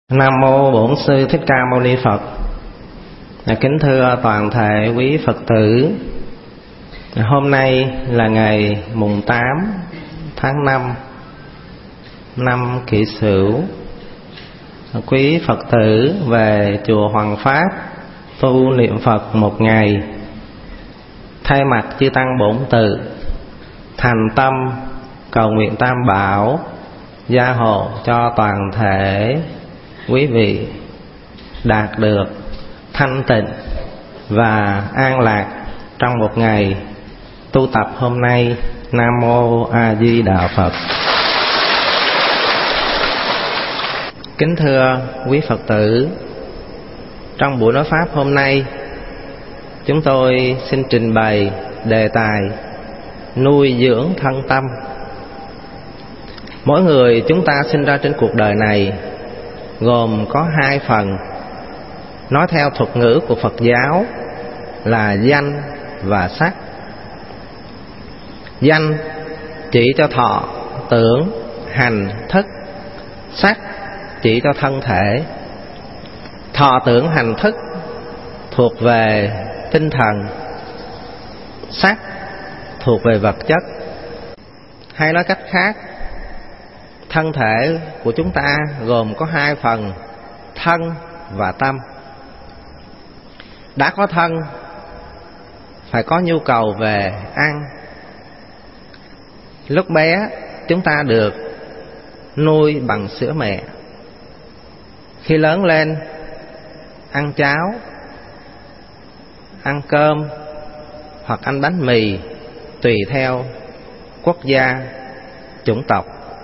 Nam mô Bổn Sư Thích Ca Mâu Ni Phật. Kính thưa toàn thể quý Phật tử, hôm nay là ngày mùng 8 tháng 5 năm Kỷ Sửu. Quý Phật tử về chùa Hoàng Pháp tu niệm Phật một ngày, thay mặt chư tăng bổn tự thành tâm cầu nguyện Tam Bảo gia hộ cho toàn thể quý vị đạt được thanh tịnh và an lạc trong một ngày tu tập hôm nay. Nam mô A Di Đà Phật. Kính thưa quý Phật tử, trong buổi nói pháp hôm nay, chúng tôi xin trình bày đề tài nuôi dưỡng thân tâm. Mỗi người chúng ta sinh ra trên cuộc đời này gồm có hai phần, nói theo thuật ngữ của Phật giáo là danh và sắc. Danh chỉ cho thọ, tưởng, hành, thức. Sắc chỉ cho thân thể. Thọ, tưởng, hành, thức thuộc về tinh thần, sắc thuộc về vật chất. Hay nói cách khác, thân thể của chúng ta gồm có hai phần, thân và tâm. Đã có thân, phải có nhu cầu về ăn. Lúc bé chúng ta được nuôi bằng sữa mẹ. Khi lớn lên, ăn cháo, ăn cơm hoặc ăn bánh mì tùy theo quốc gia, chủng tộc.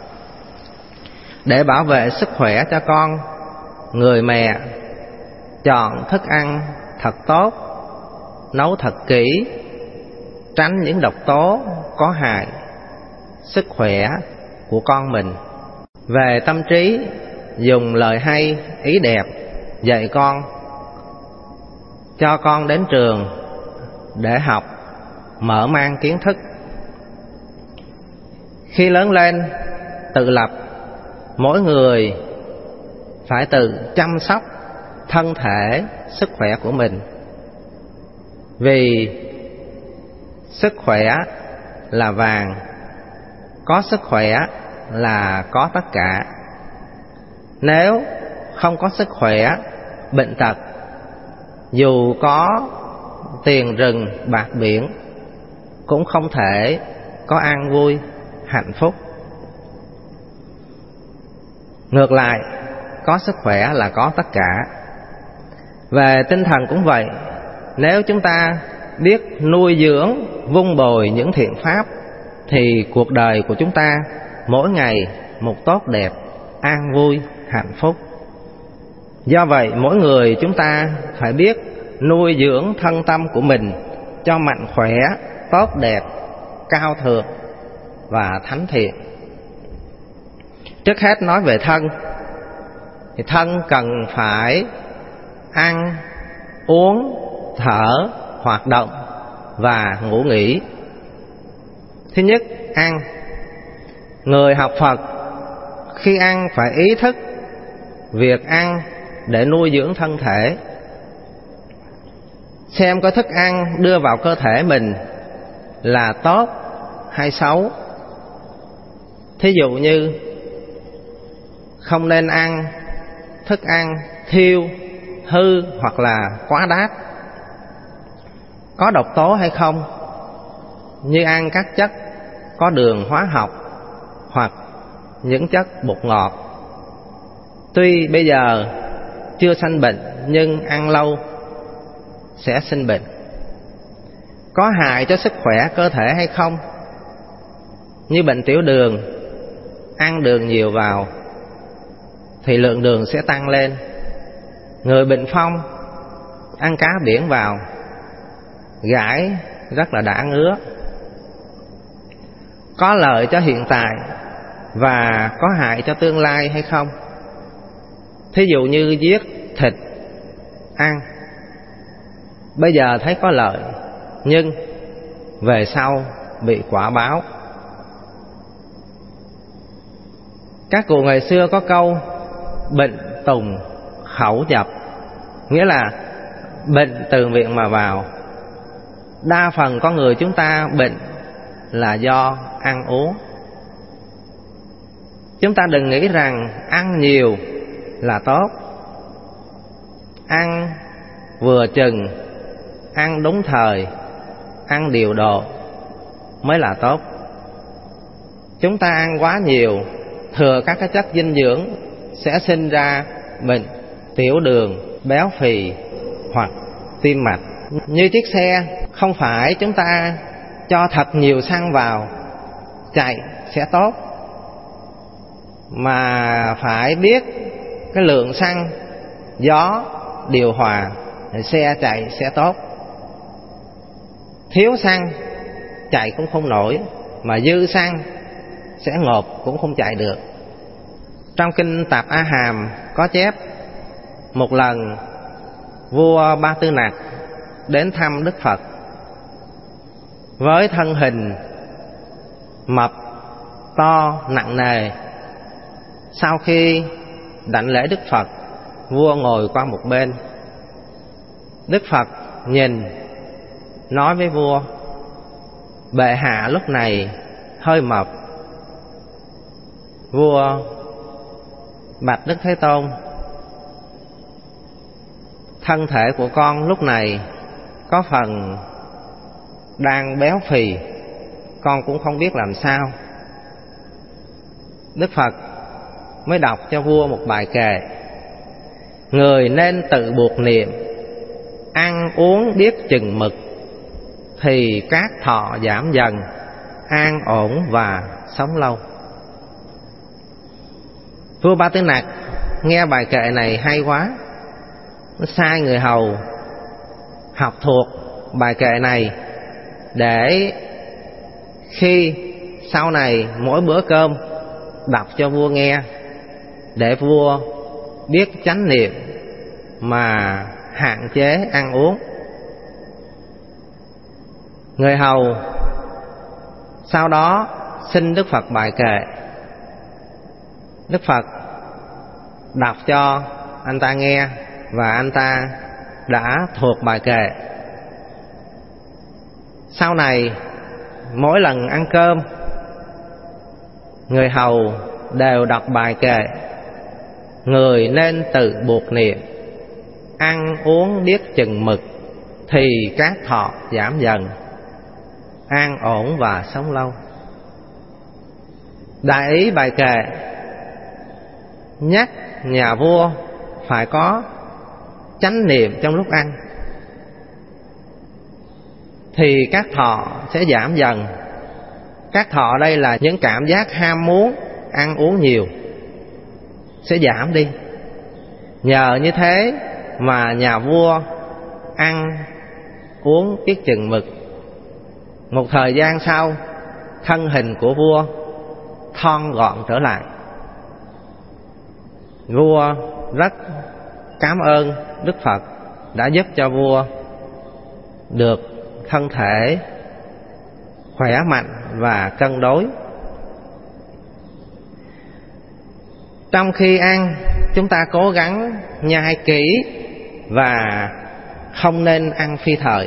Để bảo vệ sức khỏe cho con, người mẹ chọn thức ăn thật tốt, nấu thật kỹ, tránh những độc tố có hại sức khỏe của con mình. Về tâm trí, dùng lời hay, ý đẹp dạy con, cho con đến trường để học, mở mang kiến thức. Khi lớn lên, tự lập, mỗi người phải tự chăm sóc thân thể, sức khỏe của mình. Vì sức khỏe là vàng, có sức khỏe là có tất cả. Nếu không có sức khỏe, bệnh tật, dù có tiền rừng bạc biển cũng không thể có an vui, hạnh phúc. Ngược lại, có sức khỏe là có tất cả. Về tinh thần cũng vậy. Nếu chúng ta biết nuôi dưỡng, vun bồi những thiện pháp, thì cuộc đời của chúng ta mỗi ngày một tốt đẹp, an vui, hạnh phúc. Do vậy, mỗi người chúng ta phải biết nuôi dưỡng thân tâm của mình cho mạnh khỏe, tốt đẹp, cao thượng và thánh thiện. Trước hết nói về thân, thì thân cần phải ăn, uống, thở, hoạt động và ngủ nghỉ. Thứ nhất, ăn. Người học Phật khi ăn phải ý thức việc ăn để nuôi dưỡng thân thể, xem có thức ăn đưa vào cơ thể mình là tốt hay xấu. Thí dụ như không nên ăn thức ăn thiêu, hư hoặc là quá đát. Có độc tố hay không, như ăn các chất có đường hóa học hoặc những chất bột ngọt. Tuy bây giờ chưa sanh bệnh, nhưng ăn lâu sẽ sinh bệnh. Có hại cho sức khỏe cơ thể hay không, như bệnh tiểu đường, ăn đường nhiều vào thì lượng đường sẽ tăng lên. Người bệnh phong ăn cá biển vào, gãi rất là đã ngứa. Có lợi cho hiện tại và có hại cho tương lai hay không? Thí dụ như giết thịt ăn, bây giờ thấy có lợi, nhưng về sau bị quả báo. Các cụ ngày xưa có câu bệnh tùng khẩu nhập, nghĩa là bệnh từ miệng mà vào. Đa phần con người chúng ta bệnh là do ăn uống. Chúng ta đừng nghĩ rằng ăn nhiều là tốt. Ăn vừa chừng, ăn đúng thời, ăn điều độ mới là tốt. Chúng ta ăn quá nhiều, thừa các cái chất dinh dưỡng sẽ sinh ra bệnh tiểu đường, béo phì hoặc tim mạch. Như chiếc xe, không phải chúng ta cho thật nhiều xăng vào chạy sẽ tốt, mà phải biết cái lượng xăng, gió, điều hòa xe chạy sẽ tốt. Thiếu xăng chạy cũng không nổi, mà dư xăng sẽ ngộp cũng không chạy được. Trong kinh Tạp A Hàm có chép, một lần vua Ba Tư Nặc đến thăm Đức Phật với thân hình mập to nặng nề. Sau khi đảnh lễ Đức Phật, vua ngồi qua một bên. Đức Phật nhìn, nói với vua: bệ hạ lúc này hơi mập. Vua bạch Đức Thế Tôn: thân thể của con lúc này có phần đang béo phì, con cũng không biết làm sao. Đức Phật mới đọc cho vua một bài kệ: người nên tự buộc niệm, ăn uống biết chừng mực, thì các thọ giảm dần, an ổn và sống lâu. Vua Ba Tư Nặc nghe bài kệ này hay quá, nó sai người hầu học thuộc bài kệ này, để khi sau này mỗi bữa cơm đọc cho vua nghe, để vua biết chánh niệm mà hạn chế ăn uống. Người hầu sau đó xin Đức Phật bài kệ. Đức Phật đọc cho anh ta nghe, và anh ta đã thuộc bài kệ. Sau này mỗi lần ăn cơm, người hầu đều đọc bài kệ: người nên tự buộc niệm, ăn uống biết chừng mực, thì các thọ giảm dần, an ổn và sống lâu. Đại ý bài kệ nhắc nhà vua phải có chánh niệm trong lúc ăn, thì các thọ sẽ giảm dần. Các thọ đây là những cảm giác ham muốn ăn uống nhiều sẽ giảm đi. Nhờ như thế mà nhà vua ăn uống biết chừng mực. Một thời gian sau, thân hình của vua thon gọn trở lại. Vua rất cảm ơn Đức Phật đã giúp cho vua được thân thể khỏe mạnh và cân đối. Trong khi ăn, chúng ta cố gắng nhai kỹ và không nên ăn phi thời.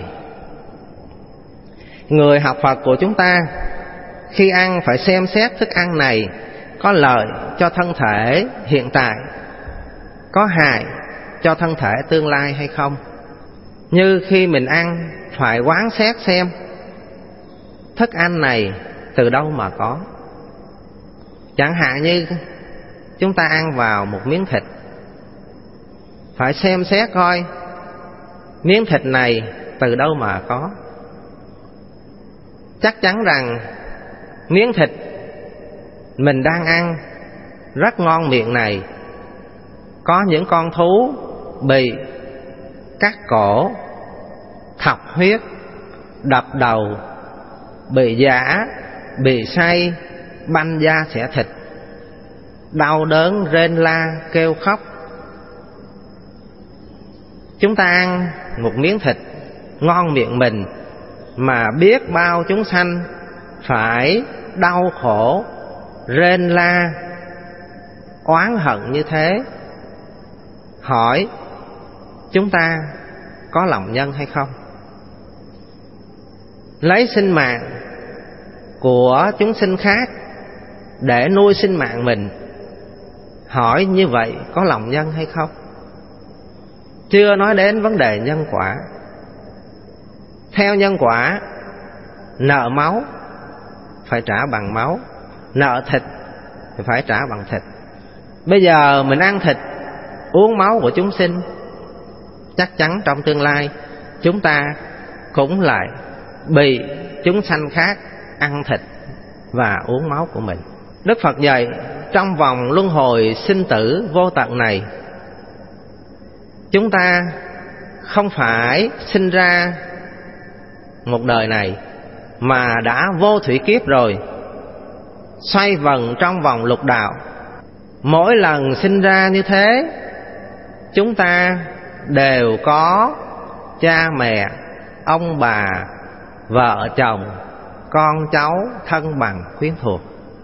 Người học Phật của chúng ta khi ăn phải xem xét thức ăn này có lợi cho thân thể hiện tại, có hại cho thân thể tương lai hay không. Như khi mình ăn phải quán xét xem thức ăn này từ đâu mà có. Chẳng hạn như chúng ta ăn vào một miếng thịt, phải xem xét coi miếng thịt này từ đâu mà có. Chắc chắn rằng miếng thịt mình đang ăn rất ngon miệng này, có những con thú bị cắt cổ, thọc huyết, đập đầu, bị giã, bị say, banh da xẻ thịt, đau đớn rên la kêu khóc. Chúng ta ăn một miếng thịt ngon miệng mình mà biết bao chúng sanh phải đau khổ, rên la, oán hận như thế, hỏi chúng ta có lòng nhân hay không? Lấy sinh mạng của chúng sinh khác để nuôi sinh mạng mình, hỏi như vậy có lòng nhân hay không? Chưa nói đến vấn đề nhân quả. Theo nhân quả, nợ máu phải trả bằng máu, nợ thịt thì phải trả bằng thịt. Bây giờ mình ăn thịt, uống máu của chúng sinh, chắc chắn trong tương lai chúng ta cũng lại bị chúng sanh khác ăn thịt và uống máu của mình. Đức Phật dạy trong vòng luân hồi sinh tử vô tận này, chúng ta không phải sinh ra một đời này mà đã vô thủy kiếp rồi, xoay vần trong vòng lục đạo. Mỗi lần sinh ra như thế, chúng ta đều có cha mẹ, ông bà, vợ chồng, con cháu, thân bằng quyến thuộc.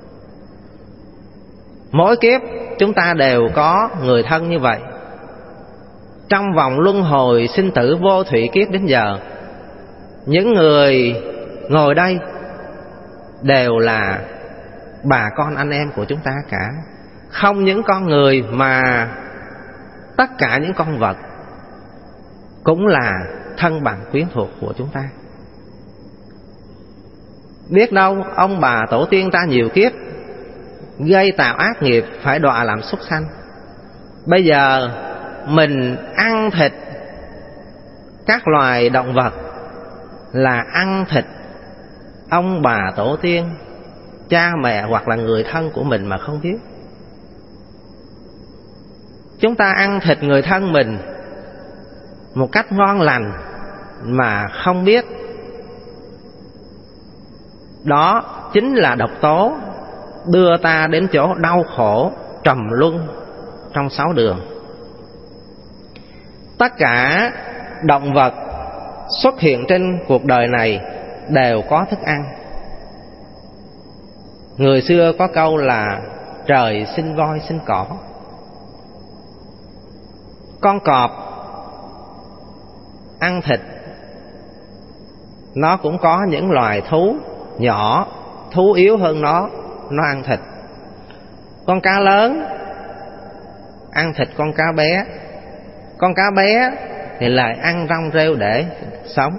Mỗi kiếp chúng ta đều có người thân như vậy. Trong vòng luân hồi sinh tử vô thủy kiếp đến giờ, những người ngồi đây đều là bà con anh em của chúng ta cả. Không những con người mà tất cả những con vật cũng là thân bằng quyến thuộc của chúng ta. Biết đâu ông bà tổ tiên ta nhiều kiếp gây tạo ác nghiệp phải đọa làm súc sanh. Bây giờ mình ăn thịt các loài động vật là ăn thịt ông bà tổ tiên, cha mẹ hoặc là người thân của mình mà không biết. Chúng ta ăn thịt người thân mình một cách ngon lành mà không biết, đó chính là độc tố đưa ta đến chỗ đau khổ trầm luân trong 6 đường. Tất cả động vật xuất hiện trên cuộc đời này đều có thức ăn. Người xưa có câu là trời sinh voi sinh cỏ. Con cọp ăn thịt, nó cũng có những loài thú nhỏ, thú yếu hơn nó ăn thịt. Con cá lớn ăn thịt con cá bé. Con cá bé thì lại ăn rong rêu để sống.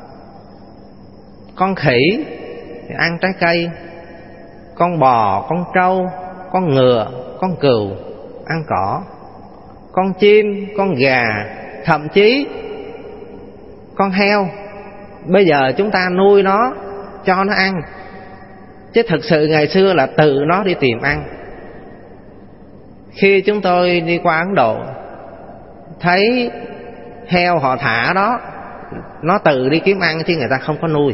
Con khỉ thì ăn trái cây. Con bò, con trâu, con ngựa, con cừu ăn cỏ. Con chim, con gà, thậm chí con heo, bây giờ chúng ta nuôi nó, cho nó ăn. Chứ thực sự ngày xưa là tự nó đi tìm ăn. Khi chúng tôi đi qua Ấn Độ, thấy heo họ thả đó, nó tự đi kiếm ăn chứ người ta không có nuôi.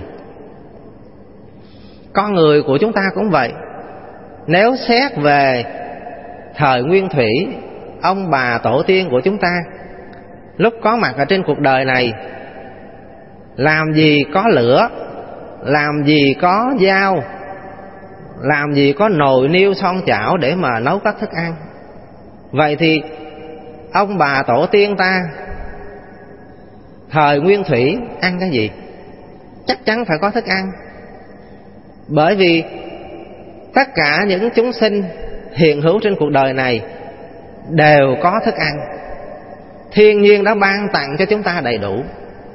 Con người của chúng ta cũng vậy. Nếu xét về thời nguyên thủy, ông bà tổ tiên của chúng ta lúc có mặt ở trên cuộc đời này, làm gì có lửa, làm gì có dao, làm gì có nồi niêu son chảo để mà nấu các thức ăn. Vậy thì ông bà tổ tiên ta thời nguyên thủy ăn cái gì? Chắc chắn phải có thức ăn. Bởi vì tất cả những chúng sinh hiện hữu trên cuộc đời này đều có thức ăn. Thiên nhiên đã ban tặng cho chúng ta đầy đủ.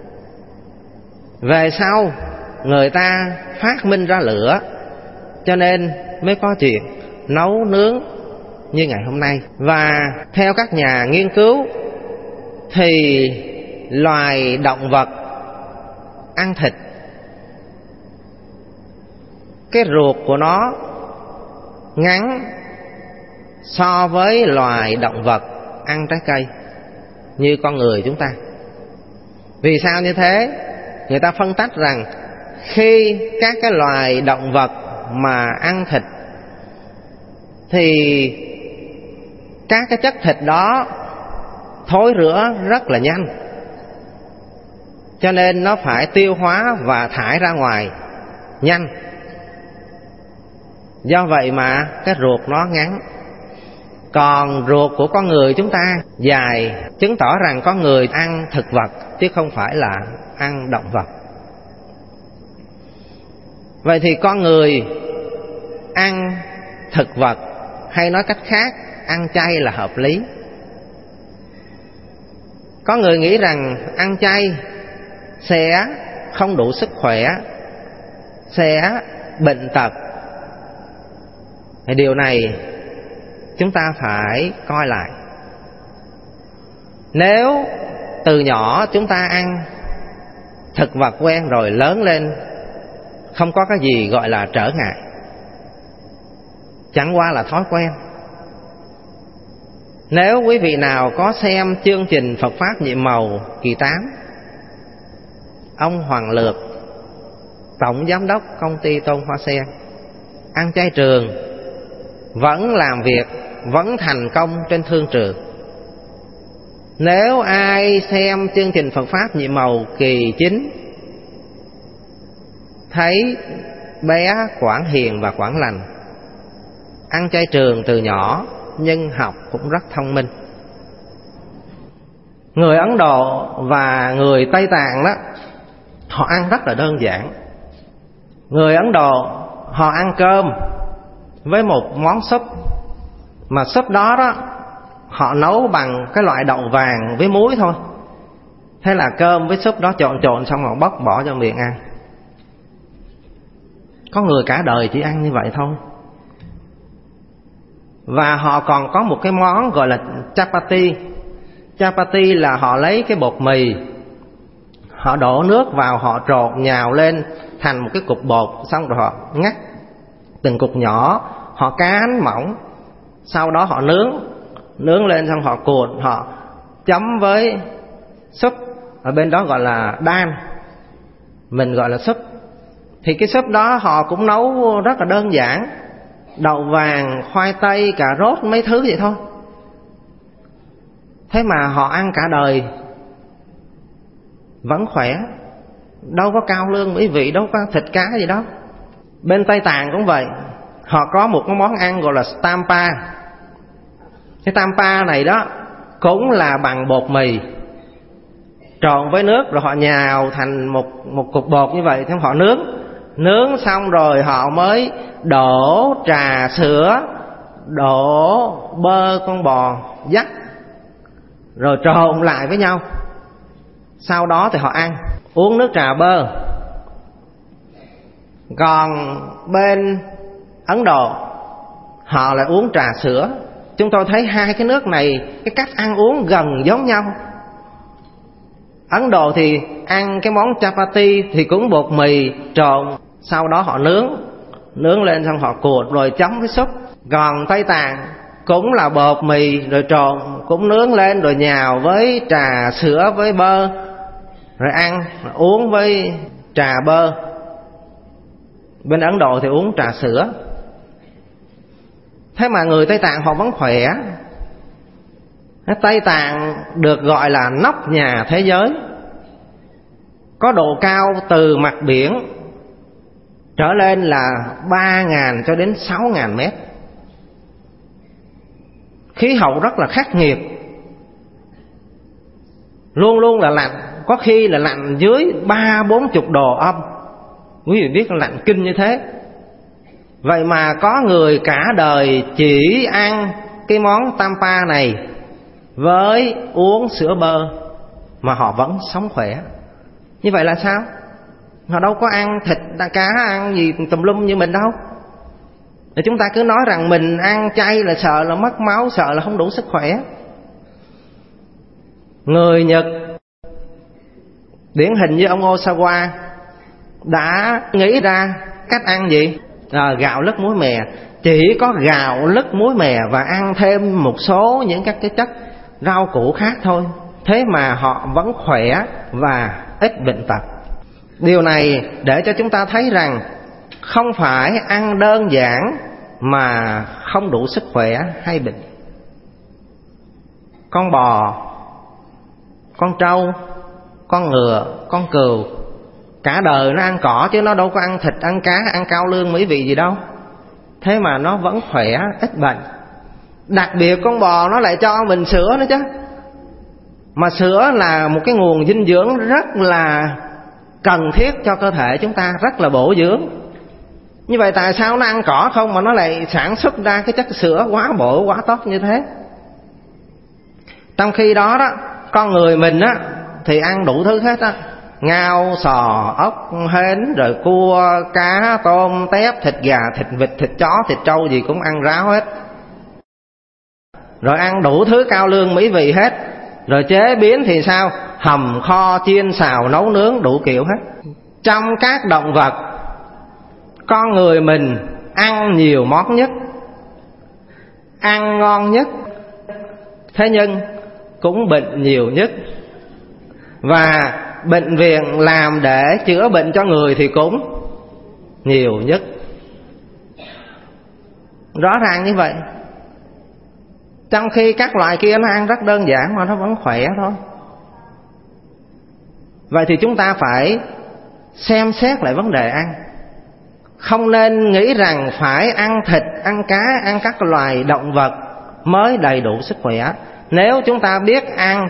Về sau người ta phát minh ra lửa, cho nên mới có chuyện nấu nướng như ngày hôm nay. Và theo các nhà nghiên cứu thì loài động vật ăn thịt, cái ruột của nó ngắn so với loài động vật ăn trái cây như con người chúng ta. Vì sao như thế? Người ta phân tách rằng khi các cái loài động vật mà ăn thịt thì các cái chất thịt đó thối rữa rất là nhanh, cho nên nó phải tiêu hóa và thải ra ngoài nhanh. Do vậy mà cái ruột nó ngắn. Còn ruột của con người chúng ta dài, chứng tỏ rằng con người ăn thực vật chứ không phải là ăn động vật. Vậy thì con người ăn thực vật, hay nói cách khác, ăn chay là hợp lý. Có người nghĩ rằng ăn chay sẽ không đủ sức khỏe, sẽ bệnh tật. Thì điều này chúng ta phải coi lại. Nếu từ nhỏ chúng ta ăn thực vật quen rồi, lớn lên không có cái gì gọi là trở ngại, chẳng qua là thói quen. Nếu quý vị nào có xem chương trình Phật Pháp Nhiệm Màu kỳ 8, ông Hoàng Lược, tổng giám đốc công ty Tôn Hoa Sen, ăn chay trường, vẫn làm việc, vẫn thành công trên thương trường. Nếu ai xem chương trình Phật Pháp Nhiệm Màu kỳ 9, thấy bé Quảng Hiền và Quảng Lành ăn chay trường từ nhỏ, nhưng học cũng rất thông minh. Người Ấn Độ và người Tây Tạng đó, họ ăn rất là đơn giản. Người Ấn Độ họ ăn cơm với một món súp, mà súp đó họ nấu bằng cái loại đậu vàng với muối thôi. Thế là cơm với súp đó trộn xong họ bóc bỏ cho miệng ăn. Có người cả đời chỉ ăn như vậy thôi. Và họ còn có một cái món gọi là chapati. Chapati là họ lấy cái bột mì, họ đổ nước vào, họ trộn nhào lên thành một cái cục bột, xong rồi họ ngắt từng cục nhỏ, họ cán mỏng, sau đó họ nướng lên, xong họ cuộn, họ chấm với súp, ở bên đó gọi là đan, mình gọi là súp. Thì cái súp đó họ cũng nấu rất là đơn giản, đậu vàng, khoai tây, cà rốt, mấy thứ vậy thôi. Thế mà họ ăn cả đời vẫn khỏe, đâu có cao lương mỹ vị, đâu có thịt cá gì đâu. Bên Tây Tạng cũng vậy, họ có một cái món ăn gọi là Stampa. Cái Stampa này đó cũng là bằng bột mì trộn với nước, rồi họ nhào thành một cục bột như vậy. Thế họ nướng xong rồi họ mới đổ trà sữa, đổ bơ con bò dắt, rồi trộn lại với nhau. Sau đó thì họ ăn, uống nước trà bơ. Còn bên Ấn Độ họ lại uống trà sữa. Chúng tôi thấy hai cái nước này cái cách ăn uống gần giống nhau. Ấn Độ thì ăn cái món chapati thì cũng bột mì trộn, sau đó họ nướng lên, xong họ cuộn rồi chấm với súp. Còn Tây Tạng cũng là bột mì rồi trộn, cũng nướng lên rồi nhào với trà sữa với bơ, rồi ăn, uống với trà bơ. Bên Ấn Độ thì uống trà sữa. Thế mà người Tây Tạng họ vẫn khỏe. Tây Tạng được gọi là nóc nhà thế giới, có độ cao từ mặt biển trở lên là 3.000 cho đến 6.000 mét. Khí hậu rất là khắc nghiệt, luôn luôn là lạnh, có khi là lạnh dưới 30-40 độ âm. Quý vị biết lạnh kinh như thế. Vậy mà có người cả đời chỉ ăn cái món Tampa này với uống sữa bơ mà họ vẫn sống khỏe. Như vậy là sao? Họ đâu có ăn thịt cá, ăn gì tùm lum như mình đâu. Thì chúng ta cứ nói rằng mình ăn chay là sợ là mất máu, sợ là không đủ sức khỏe. Người Nhật điển hình như ông Osawa đã nghĩ ra cách ăn gì? Gạo lứt muối mè. Chỉ có gạo lứt muối mè và ăn thêm một số những các cái chất rau củ khác thôi. Thế mà họ vẫn khỏe và ít bệnh tật. Điều này để cho chúng ta thấy rằng không phải ăn đơn giản mà không đủ sức khỏe hay bệnh. Con bò, con trâu, con ngựa, con cừu cả đời nó ăn cỏ chứ nó đâu có ăn thịt, ăn cá, ăn cao lương mỹ vị gì đâu. Thế mà nó vẫn khỏe, ít bệnh. Đặc biệt con bò nó lại cho mình sữa nữa chứ. Mà sữa là một cái nguồn dinh dưỡng rất là cần thiết cho cơ thể chúng ta, rất là bổ dưỡng. Như vậy tại sao nó ăn cỏ không mà nó lại sản xuất ra cái chất sữa quá bổ, quá tốt như thế? Trong khi đó đó, con người mình á thì ăn đủ thứ hết á, ngao, sò, ốc, hến, rồi cua, cá, tôm, tép, thịt gà, thịt vịt, thịt chó, thịt trâu gì cũng ăn ráo hết. Rồi ăn đủ thứ cao lương mỹ vị hết. Rồi chế biến thì sao? Hầm, kho, chiên, xào, nấu nướng, đủ kiểu hết. Trong các động vật, con người mình ăn nhiều món nhất, ăn ngon nhất, thế nhưng cũng bệnh nhiều nhất. Và bệnh viện làm để chữa bệnh cho người thì cũng nhiều nhất. Rõ ràng như vậy. Trong khi các loài kia nó ăn rất đơn giản mà nó vẫn khỏe thôi. Vậy thì chúng ta phải xem xét lại vấn đề ăn. Không nên nghĩ rằng phải ăn thịt, ăn cá, ăn các loài động vật mới đầy đủ sức khỏe. Nếu chúng ta biết ăn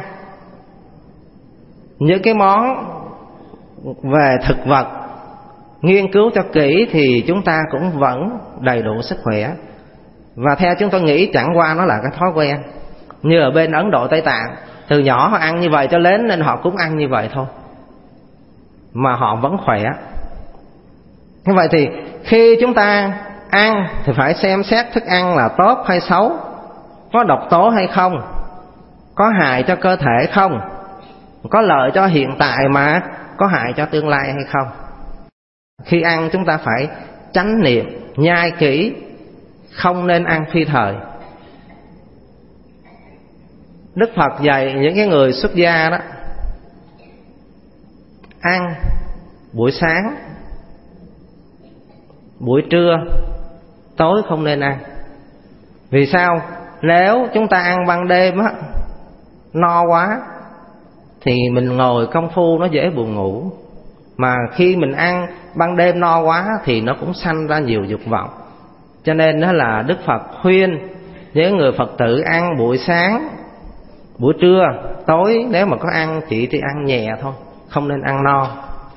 những cái món về thực vật, nghiên cứu cho kỹ thì chúng ta cũng vẫn đầy đủ sức khỏe. Và theo chúng tôi nghĩ chẳng qua nó là cái thói quen. Như ở bên Ấn Độ, Tây Tạng, từ nhỏ họ ăn như vậy cho lớn nên họ cũng ăn như vậy thôi, mà họ vẫn khỏe. Như vậy thì khi chúng ta ăn thì phải xem xét thức ăn là tốt hay xấu, có độc tố hay không, có hại cho cơ thể không, có lợi cho hiện tại mà có hại cho tương lai hay không. Khi ăn chúng ta phải chánh niệm, nhai kỹ, không nên ăn phi thời. Đức Phật dạy những cái người xuất gia đó, ăn buổi sáng, buổi trưa, tối không nên ăn. Vì sao? Nếu chúng ta ăn ban đêm á, no quá thì mình ngồi công phu nó dễ buồn ngủ. Mà khi mình ăn ban đêm no quá thì nó cũng sanh ra nhiều dục vọng. Cho nên đó là Đức Phật khuyên những người Phật tử ăn buổi sáng, buổi trưa, tối nếu mà có ăn chỉ thì ăn nhẹ thôi, không nên ăn no.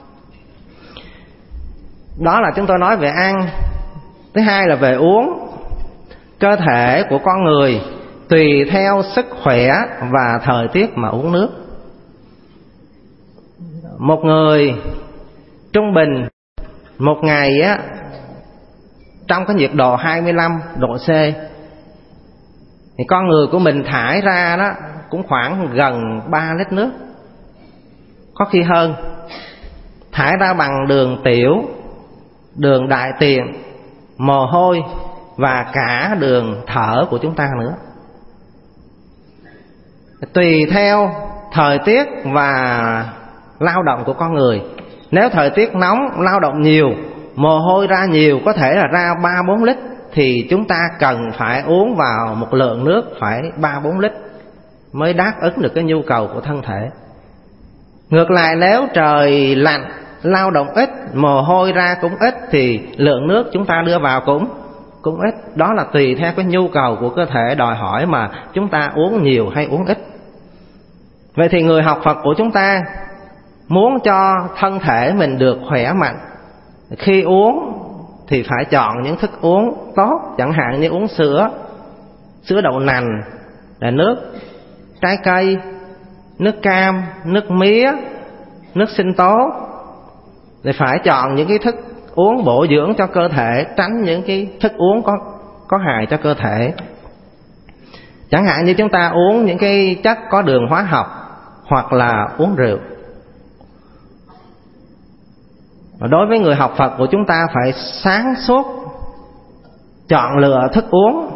Đó là chúng tôi nói về ăn. Thứ hai là về uống. Cơ thể của con người tùy theo sức khỏe và thời tiết mà uống nước. Một người trung bình một ngày á, trong cái nhiệt độ 25 độ C thì con người của mình thải ra đó cũng khoảng gần 3 lít nước, có khi hơn. Thải ra bằng đường tiểu, đường đại tiện, mồ hôi và cả đường thở của chúng ta nữa. Tùy theo thời tiết và lao động của con người. Nếu thời tiết nóng, lao động nhiều, mồ hôi ra nhiều, có thể là ra 3-4 lít, thì chúng ta cần phải uống vào một lượng nước phải 3-4 lít mới đáp ứng được cái nhu cầu của thân thể. Ngược lại, nếu trời lạnh, lao động ít, mồ hôi ra cũng ít, thì lượng nước chúng ta đưa vào cũng ít. Đó là tùy theo cái nhu cầu của cơ thể đòi hỏi mà chúng ta uống nhiều hay uống ít. Vậy thì người học Phật của chúng ta muốn cho thân thể mình được khỏe mạnh, khi uống thì phải chọn những thức uống tốt, chẳng hạn như uống sữa, sữa đậu nành, là nước trái cây, nước cam, nước mía, nước sinh tố. Thì phải chọn những cái thức uống bổ dưỡng cho cơ thể, tránh những cái thức uống có hại cho cơ thể. Chẳng hạn như chúng ta uống những cái chất có đường hóa học hoặc là uống rượu. Đối với người học Phật của chúng ta phải sáng suốt chọn lựa thức uống.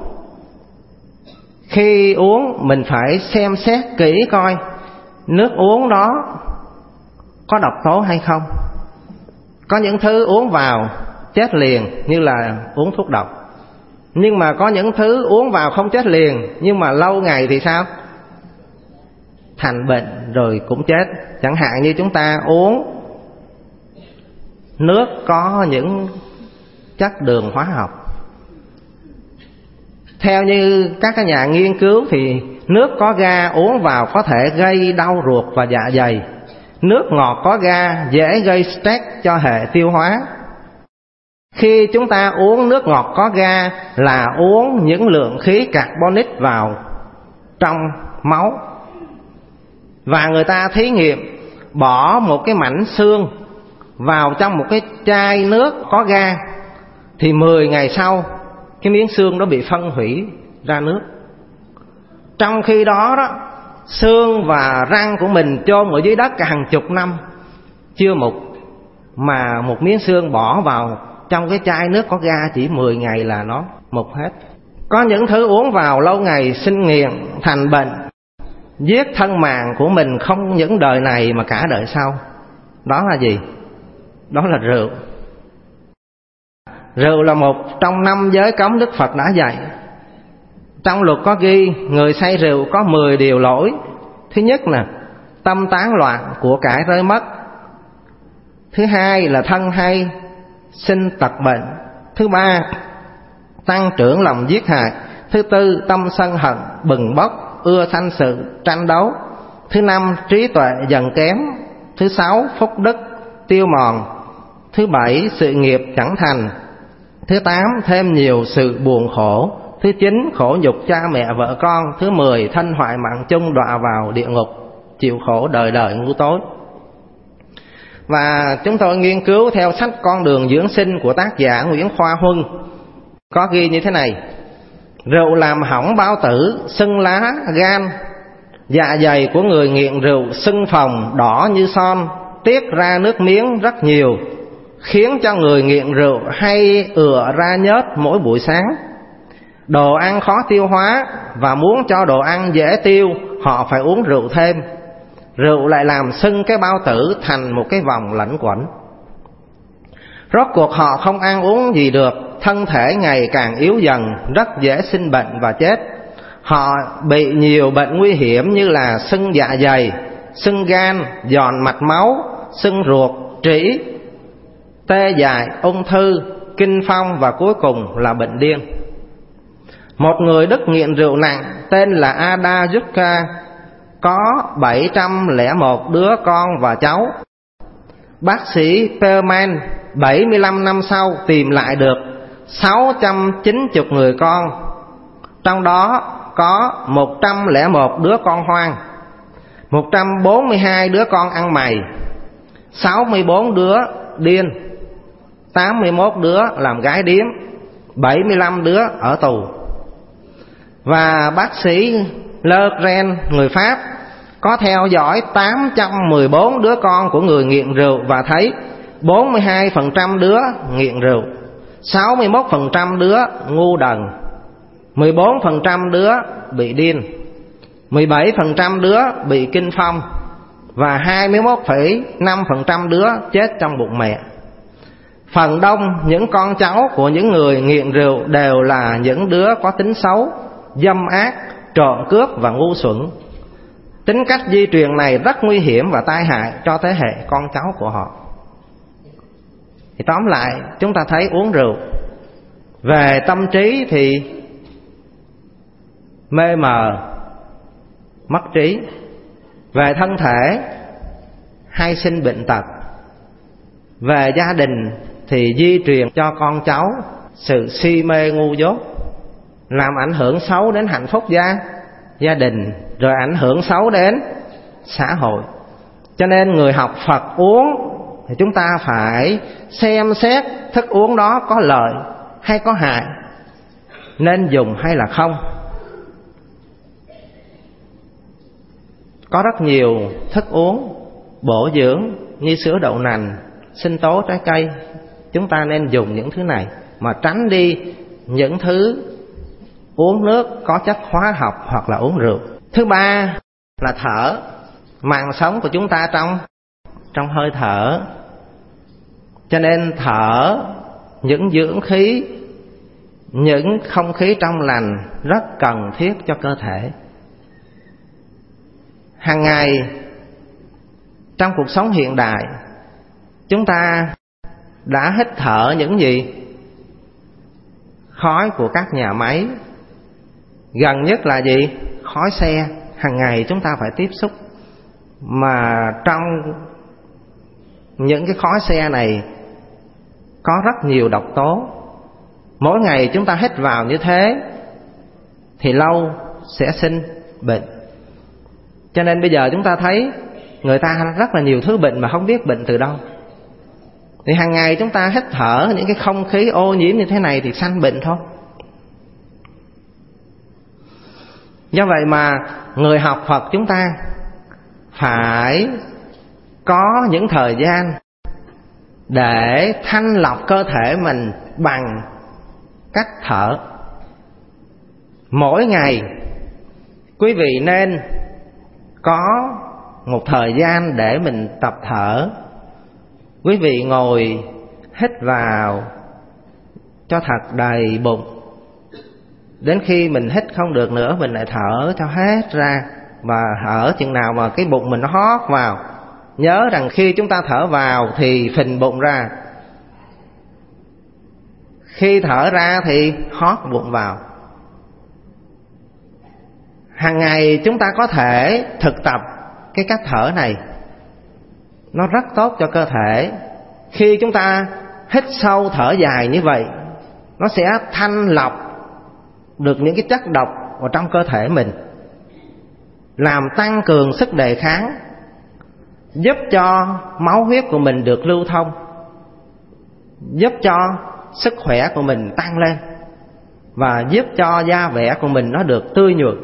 Khi uống mình phải xem xét kỹ coi nước uống đó có độc tố hay không. Có những thứ uống vào chết liền như là uống thuốc độc. Nhưng mà có những thứ uống vào không chết liền, nhưng mà lâu ngày thì sao? Thành bệnh rồi cũng chết. Chẳng hạn như chúng ta uống nước có những chất đường hóa học Theo như các cái nhà nghiên cứu thì nước có ga uống vào có thể gây đau ruột và dạ dày. Nước ngọt có ga dễ gây stress cho hệ tiêu hóa. Khi chúng ta uống nước ngọt có ga là uống những lượng khí carbonic vào trong máu. Và người ta thí nghiệm bỏ một cái mảnh xương vào trong một cái chai nước có ga, thì 10 ngày sau cái miếng xương đó bị phân hủy ra nước. Trong khi đó xương và răng của mình chôn ở dưới đất cả hàng chục năm chưa mục, mà một miếng xương bỏ vào trong cái chai nước có ga chỉ 10 ngày là nó mục hết. Có những thứ uống vào lâu ngày sinh nghiện thành bệnh, giết thân màng của mình không những đời này mà cả đời sau. Đó là gì? Đó là rượu. Rượu là một trong 5 giới cấm Đức Phật đã dạy. Trong luật có ghi người say rượu có 10 điều lỗi. Thứ nhất là tâm tán loạn, của cải rơi mất. Thứ hai là thân hay, sinh tật bệnh. Thứ ba, tăng trưởng lòng giết hại. Thứ tư, tâm sân hận bừng bốc, ưa sanh sự tranh đấu. Thứ năm, trí tuệ dần kém. Thứ sáu, phúc đức tiêu mòn. Thứ bảy, sự nghiệp chẳng thành. Thứ tám, thêm nhiều sự buồn khổ. Thứ chín, khổ nhục cha mẹ vợ con. Thứ 10, thân hoại mạng chung, đọa vào địa ngục, chịu khổ đời đời ngu tối. Và chúng tôi nghiên cứu theo sách Con đường dưỡng sinh của tác giả Nguyễn Khoa Huân, có ghi như thế này: rượu làm hỏng bao tử, sưng lá, gan. Dạ dày của người nghiện rượu sưng phồng, đỏ như son, tiết ra nước miếng rất nhiều, khiến cho người nghiện rượu hay ựa ra nhớt mỗi buổi sáng. Đồ ăn khó tiêu hóa, và muốn cho đồ ăn dễ tiêu, họ phải uống rượu thêm. Rượu lại làm sưng cái bao tử thành một cái vòng lẩn quẩn. Rốt cuộc họ không ăn uống gì được, thân thể ngày càng yếu dần, rất dễ sinh bệnh và chết. Họ bị nhiều bệnh nguy hiểm như là sưng dạ dày, sưng gan, giòn mạch máu, sưng ruột, trĩ, tê dại, ung thư, kinh phong và cuối cùng là bệnh điên. Một người Đức nghiện rượu nặng tên là Ada Yutka có 701 đứa con và cháu. Bác sĩ Perlman 75 năm sau tìm lại được 690 người con, trong đó có 101 đứa con hoang, 142 đứa con ăn mày, 64 đứa điên, 81 đứa làm gái điếm, 75 đứa ở tù. Và bác sĩ Leclerc người Pháp có theo dõi 814 đứa con của người nghiện rượu và thấy 42% đứa nghiện rượu, 61% đứa ngu đần, 14% đứa bị điên, 17% đứa bị kinh phong và 21,5% đứa chết trong bụng mẹ. Phần đông những con cháu của những người nghiện rượu đều là những đứa có tính xấu, dâm ác, trộm cướp và ngu xuẩn. Tính cách di truyền này rất nguy hiểm và tai hại cho thế hệ con cháu của họ. Thì tóm lại, chúng ta thấy uống rượu về tâm trí thì mê mờ, mất trí. Về thân thể hay sinh bệnh tật. Về gia đình thì di truyền cho con cháu sự si mê ngu dốt, làm ảnh hưởng xấu đến hạnh phúc gia đình, rồi ảnh hưởng xấu đến xã hội. Cho nên người học Phật uống thì chúng ta phải xem xét thức uống đó có lợi hay có hại, nên dùng hay là không. Có rất nhiều thức uống bổ dưỡng như sữa đậu nành, sinh tố trái cây. Chúng ta nên dùng những thứ này mà tránh đi những thứ uống nước có chất hóa học hoặc là uống rượu. Thứ ba là thở. Mạng sống của chúng ta trong hơi thở. Cho nên thở những dưỡng khí, những không khí trong lành rất cần thiết cho cơ thể. Hàng ngày trong cuộc sống hiện đại, chúng ta đã hít thở những gì? Khói của các nhà máy, Gần nhất là gì? Khói xe. Hàng ngày chúng ta phải tiếp xúc, mà trong những cái khói xe này có rất nhiều độc tố. Mỗi ngày chúng ta hít vào như thế thì lâu sẽ sinh bệnh. Cho nên bây giờ chúng ta thấy người ta rất là nhiều thứ bệnh mà không biết bệnh từ đâu. Thì hàng ngày chúng ta hít thở những cái không khí ô nhiễm như thế này thì sanh bệnh thôi. Do vậy mà người học Phật chúng ta phải có những thời gian để thanh lọc cơ thể mình bằng cách thở. Mỗi ngày quý vị nên có một thời gian để mình tập thở. Quý vị ngồi hít vào cho thật đầy bụng. Đến khi mình hít không được nữa, mình lại thở cho hết ra. Và thở chừng nào mà cái bụng mình nó hót vào, nhớ rằng khi chúng ta thở vào thì phình bụng ra, khi thở ra thì hót bụng vào. Hàng ngày chúng ta có thể thực tập cái cách thở này, nó rất tốt cho cơ thể. Khi chúng ta hít sâu thở dài như vậy, nó sẽ thanh lọc được những cái chất độc ở trong cơ thể mình, làm tăng cường sức đề kháng, giúp cho máu huyết của mình được lưu thông, giúp cho sức khỏe của mình tăng lên, và giúp cho da vẻ của mình nó được tươi nhuận.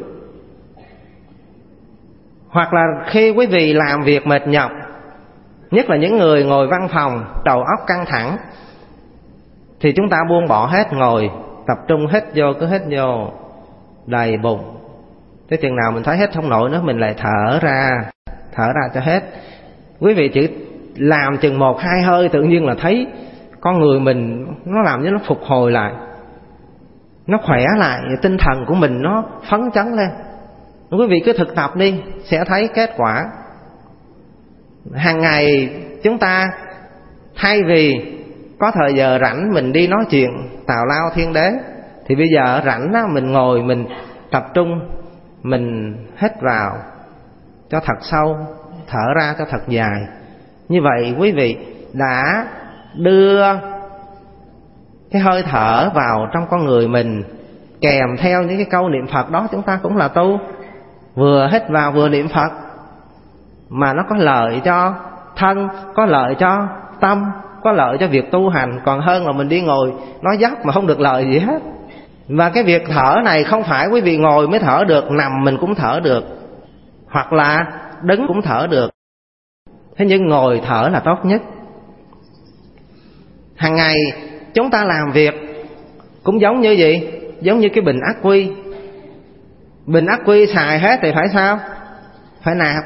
Hoặc là khi quý vị làm việc mệt nhọc, nhất là những người ngồi văn phòng, đầu óc căng thẳng, thì chúng ta buông bỏ hết, ngồi tập trung hít vô, cứ hít vô đầy bụng. Tới chừng nào mình thấy hít không nổi nữa, mình lại thở ra cho hết. Quý vị chỉ làm chừng 1-2 hơi, tự nhiên là thấy con người mình nó làm cho nó phục hồi lại, nó khỏe lại, tinh thần của mình nó phấn chấn lên. Quý vị cứ thực tập đi, sẽ thấy kết quả. Hàng ngày chúng ta thay vì có thời giờ rảnh mình đi nói chuyện tào lao thiên đế, thì bây giờ rảnh đó, mình ngồi mình tập trung, mình hít vào cho thật sâu, thở ra cho thật dài. Như vậy quý vị đã đưa cái hơi thở vào trong con người mình, kèm theo những cái câu niệm Phật đó. Chúng ta cũng là tu, vừa hít vào vừa niệm Phật, mà nó có lợi cho thân, có lợi cho tâm, có lợi cho việc tu hành, còn hơn là mình đi ngồi nói dốc mà không được lợi gì hết. Và cái việc thở này không phải quý vị ngồi mới thở được, nằm mình cũng thở được, hoặc là đứng cũng thở được. Thế nhưng ngồi thở là tốt nhất. Hàng ngày chúng ta làm việc cũng giống như gì? Giống như cái bình ắc quy. Bình ắc quy xài hết thì phải sao? Phải nạp.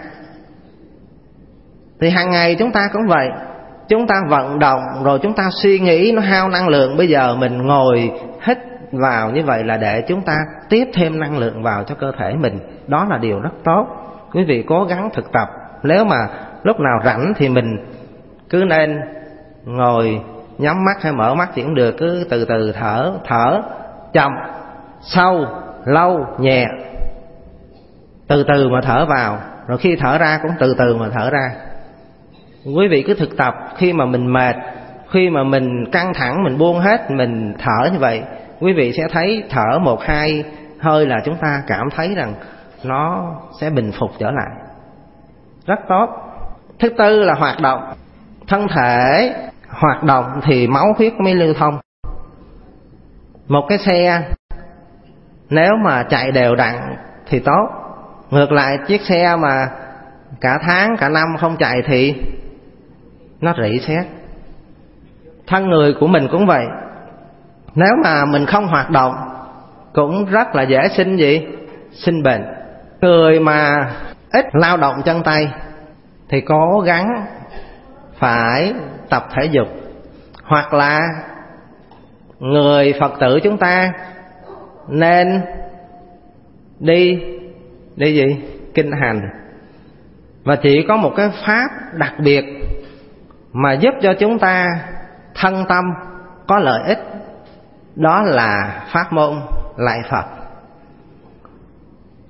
Thì hàng ngày chúng ta cũng vậy. Chúng ta vận động rồi chúng ta suy nghĩ, nó hao năng lượng. Bây giờ mình ngồi hít vào như vậy là để chúng ta tiếp thêm năng lượng vào cho cơ thể mình. Đó là điều rất tốt. Quý vị cố gắng thực tập. Nếu mà lúc nào rảnh thì mình cứ nên ngồi nhắm mắt hay mở mắt thì cũng được, cứ từ từ thở chậm, sâu, lâu, nhẹ, từ từ mà thở vào, rồi khi thở ra cũng từ từ mà thở ra. Quý vị cứ thực tập. Khi mà mình mệt, khi mà mình căng thẳng, mình buông hết, mình thở như vậy, quý vị sẽ thấy thở 1-2 hơi là chúng ta cảm thấy rằng nó sẽ bình phục trở lại, rất tốt. Thứ tư là hoạt động. Thân thể hoạt động thì máu huyết mới lưu thông. Một cái xe nếu mà chạy đều đặn thì tốt. Ngược lại, chiếc xe mà cả tháng, cả năm không chạy thì nó rỉ sét. Thân người của mình cũng vậy. Nếu mà mình không hoạt động cũng rất là dễ sinh gì? Sinh bệnh. Người mà ít lao động chân tay thì cố gắng phải tập thể dục. Hoặc là người Phật tử chúng ta nên đi gì? Kinh hành. Và chỉ có một cái pháp đặc biệt mà giúp cho chúng ta thân tâm có lợi ích, đó là pháp môn lạy Phật.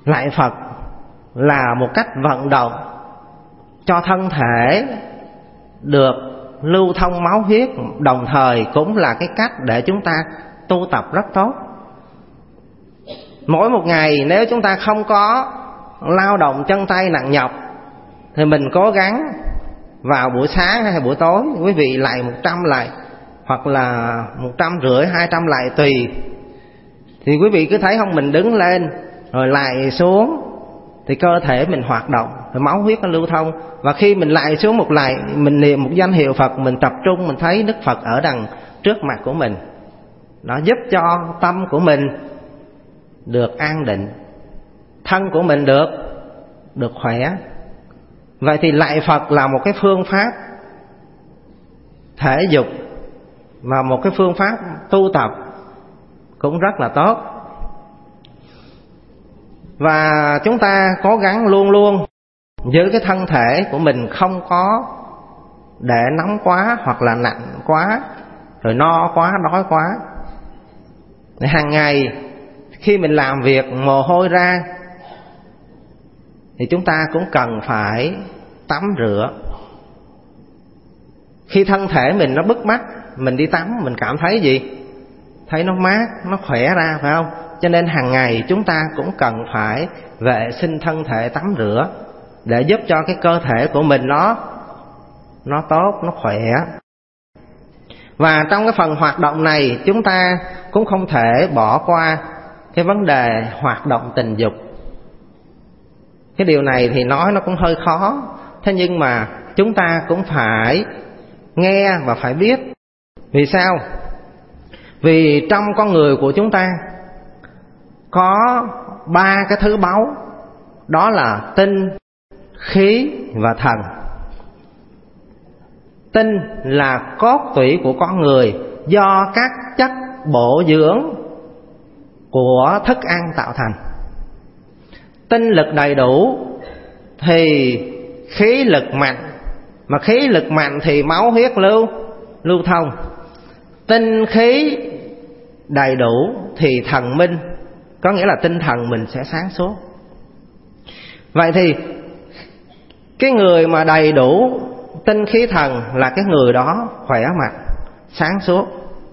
Lạy Phật là một cách vận động cho thân thể được lưu thông máu huyết, đồng thời cũng là cái cách để chúng ta tu tập rất tốt. Mỗi một ngày nếu chúng ta không có lao động chân tay nặng nhọc thì mình cố gắng vào buổi sáng hay buổi tối, quý vị lạy 100 lạy hoặc là 150, 200 lạy tùy. Thì quý vị cứ thấy không, mình đứng lên rồi lạy xuống thì cơ thể mình hoạt động, rồi máu huyết nó lưu thông. Và khi mình lạy xuống một lạy, mình niệm một danh hiệu Phật, mình tập trung, mình thấy Đức Phật ở đằng trước mặt của mình. Nó giúp cho tâm của mình được an định, thân của mình được khỏe. Vậy thì lạy Phật là một cái phương pháp thể dục và một cái phương pháp tu tập cũng rất là tốt. Và chúng ta cố gắng luôn luôn giữ cái thân thể của mình không có để nóng quá hoặc là nặng quá, rồi no quá, đói quá. Hàng ngày khi mình làm việc mồ hôi ra thì chúng ta cũng cần phải tắm rửa. Khi thân thể mình nó bức mắt, mình đi tắm mình cảm thấy gì? Thấy nó mát, nó khỏe ra, phải không? Cho nên hàng ngày chúng ta cũng cần phải vệ sinh thân thể, tắm rửa để giúp cho cái cơ thể của mình nó tốt, nó khỏe. Và trong cái phần hoạt động này chúng ta cũng không thể bỏ qua cái vấn đề hoạt động tình dục. Cái điều này thì nói nó cũng hơi khó, thế nhưng mà chúng ta cũng phải nghe và phải biết. Vì sao? Vì trong con người của chúng ta có 3 cái thứ báu, đó là tinh, khí và thần. Tinh là cốt tủy của con người do các chất bổ dưỡng của thức ăn tạo thành. Tinh lực đầy đủ thì khí lực mạnh, mà khí lực mạnh thì máu huyết lưu thông. Tinh khí đầy đủ thì thần minh, có nghĩa là tinh thần mình sẽ sáng suốt. Vậy thì cái người mà đầy đủ tinh khí thần là cái người đó khỏe mạnh, sáng suốt.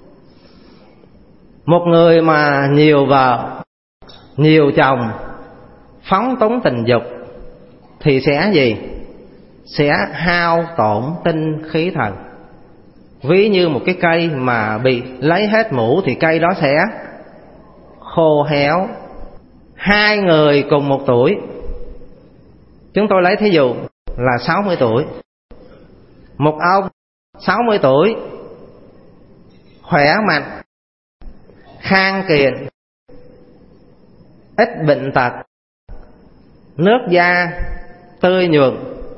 Một người mà nhiều vợ, nhiều chồng, phóng túng tình dục thì sẽ gì? Sẽ hao tổn tinh khí thần. Ví như một cái cây mà bị lấy hết mũ thì cây đó sẽ khô héo. 2 người cùng một tuổi, chúng tôi lấy thí dụ là 60 tuổi. Một ông 60 tuổi khỏe mạnh, khang kiện, ít bệnh tật, nước da tươi nhuận,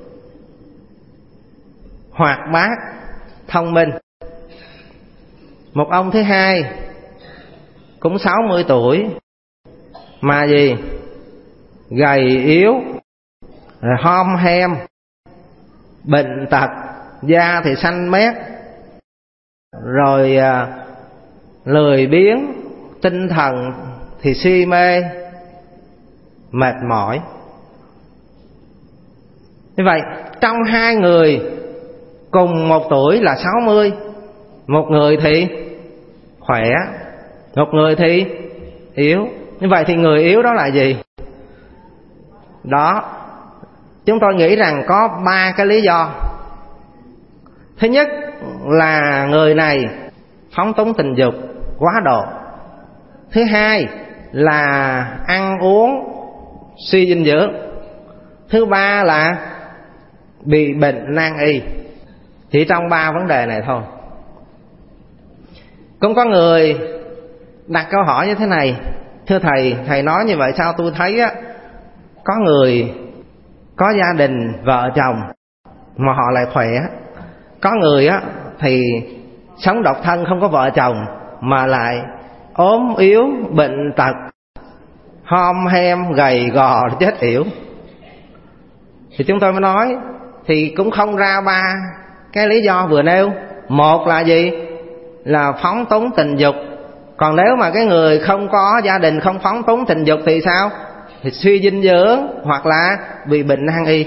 hoạt bát, thông minh. Một ông thứ hai cũng 60 tuổi mà gì? Gầy yếu, hom hem, bệnh tật, da thì xanh mét, rồi lười biếng, tinh thần thì si mê, mệt mỏi. Như vậy trong 2 người cùng một tuổi là 60, một người thì khỏe, một người thì yếu. Như vậy thì người yếu đó là gì? Đó, chúng tôi nghĩ rằng có 3 cái lý do. Thứ nhất là người này phóng túng tình dục quá độ. Thứ hai là ăn uống suy dinh dưỡng. Thứ ba là bị bệnh nan y. Chỉ trong 3 vấn đề này thôi. Cũng có người đặt câu hỏi như thế này: thưa thầy, thầy nói như vậy sao tôi thấy á, có người có gia đình vợ chồng mà họ lại khỏe, có người á thì sống độc thân không có vợ chồng mà lại ốm yếu, bệnh tật, hom hem, gầy gò, chết yểu. Thì chúng tôi mới nói thì cũng không ra 3 cái lý do vừa nêu. Một là gì? Là phóng túng tình dục. Còn nếu mà cái người không có gia đình, không phóng túng tình dục thì sao? thì suy dinh dưỡng hoặc là bị bệnh nan y.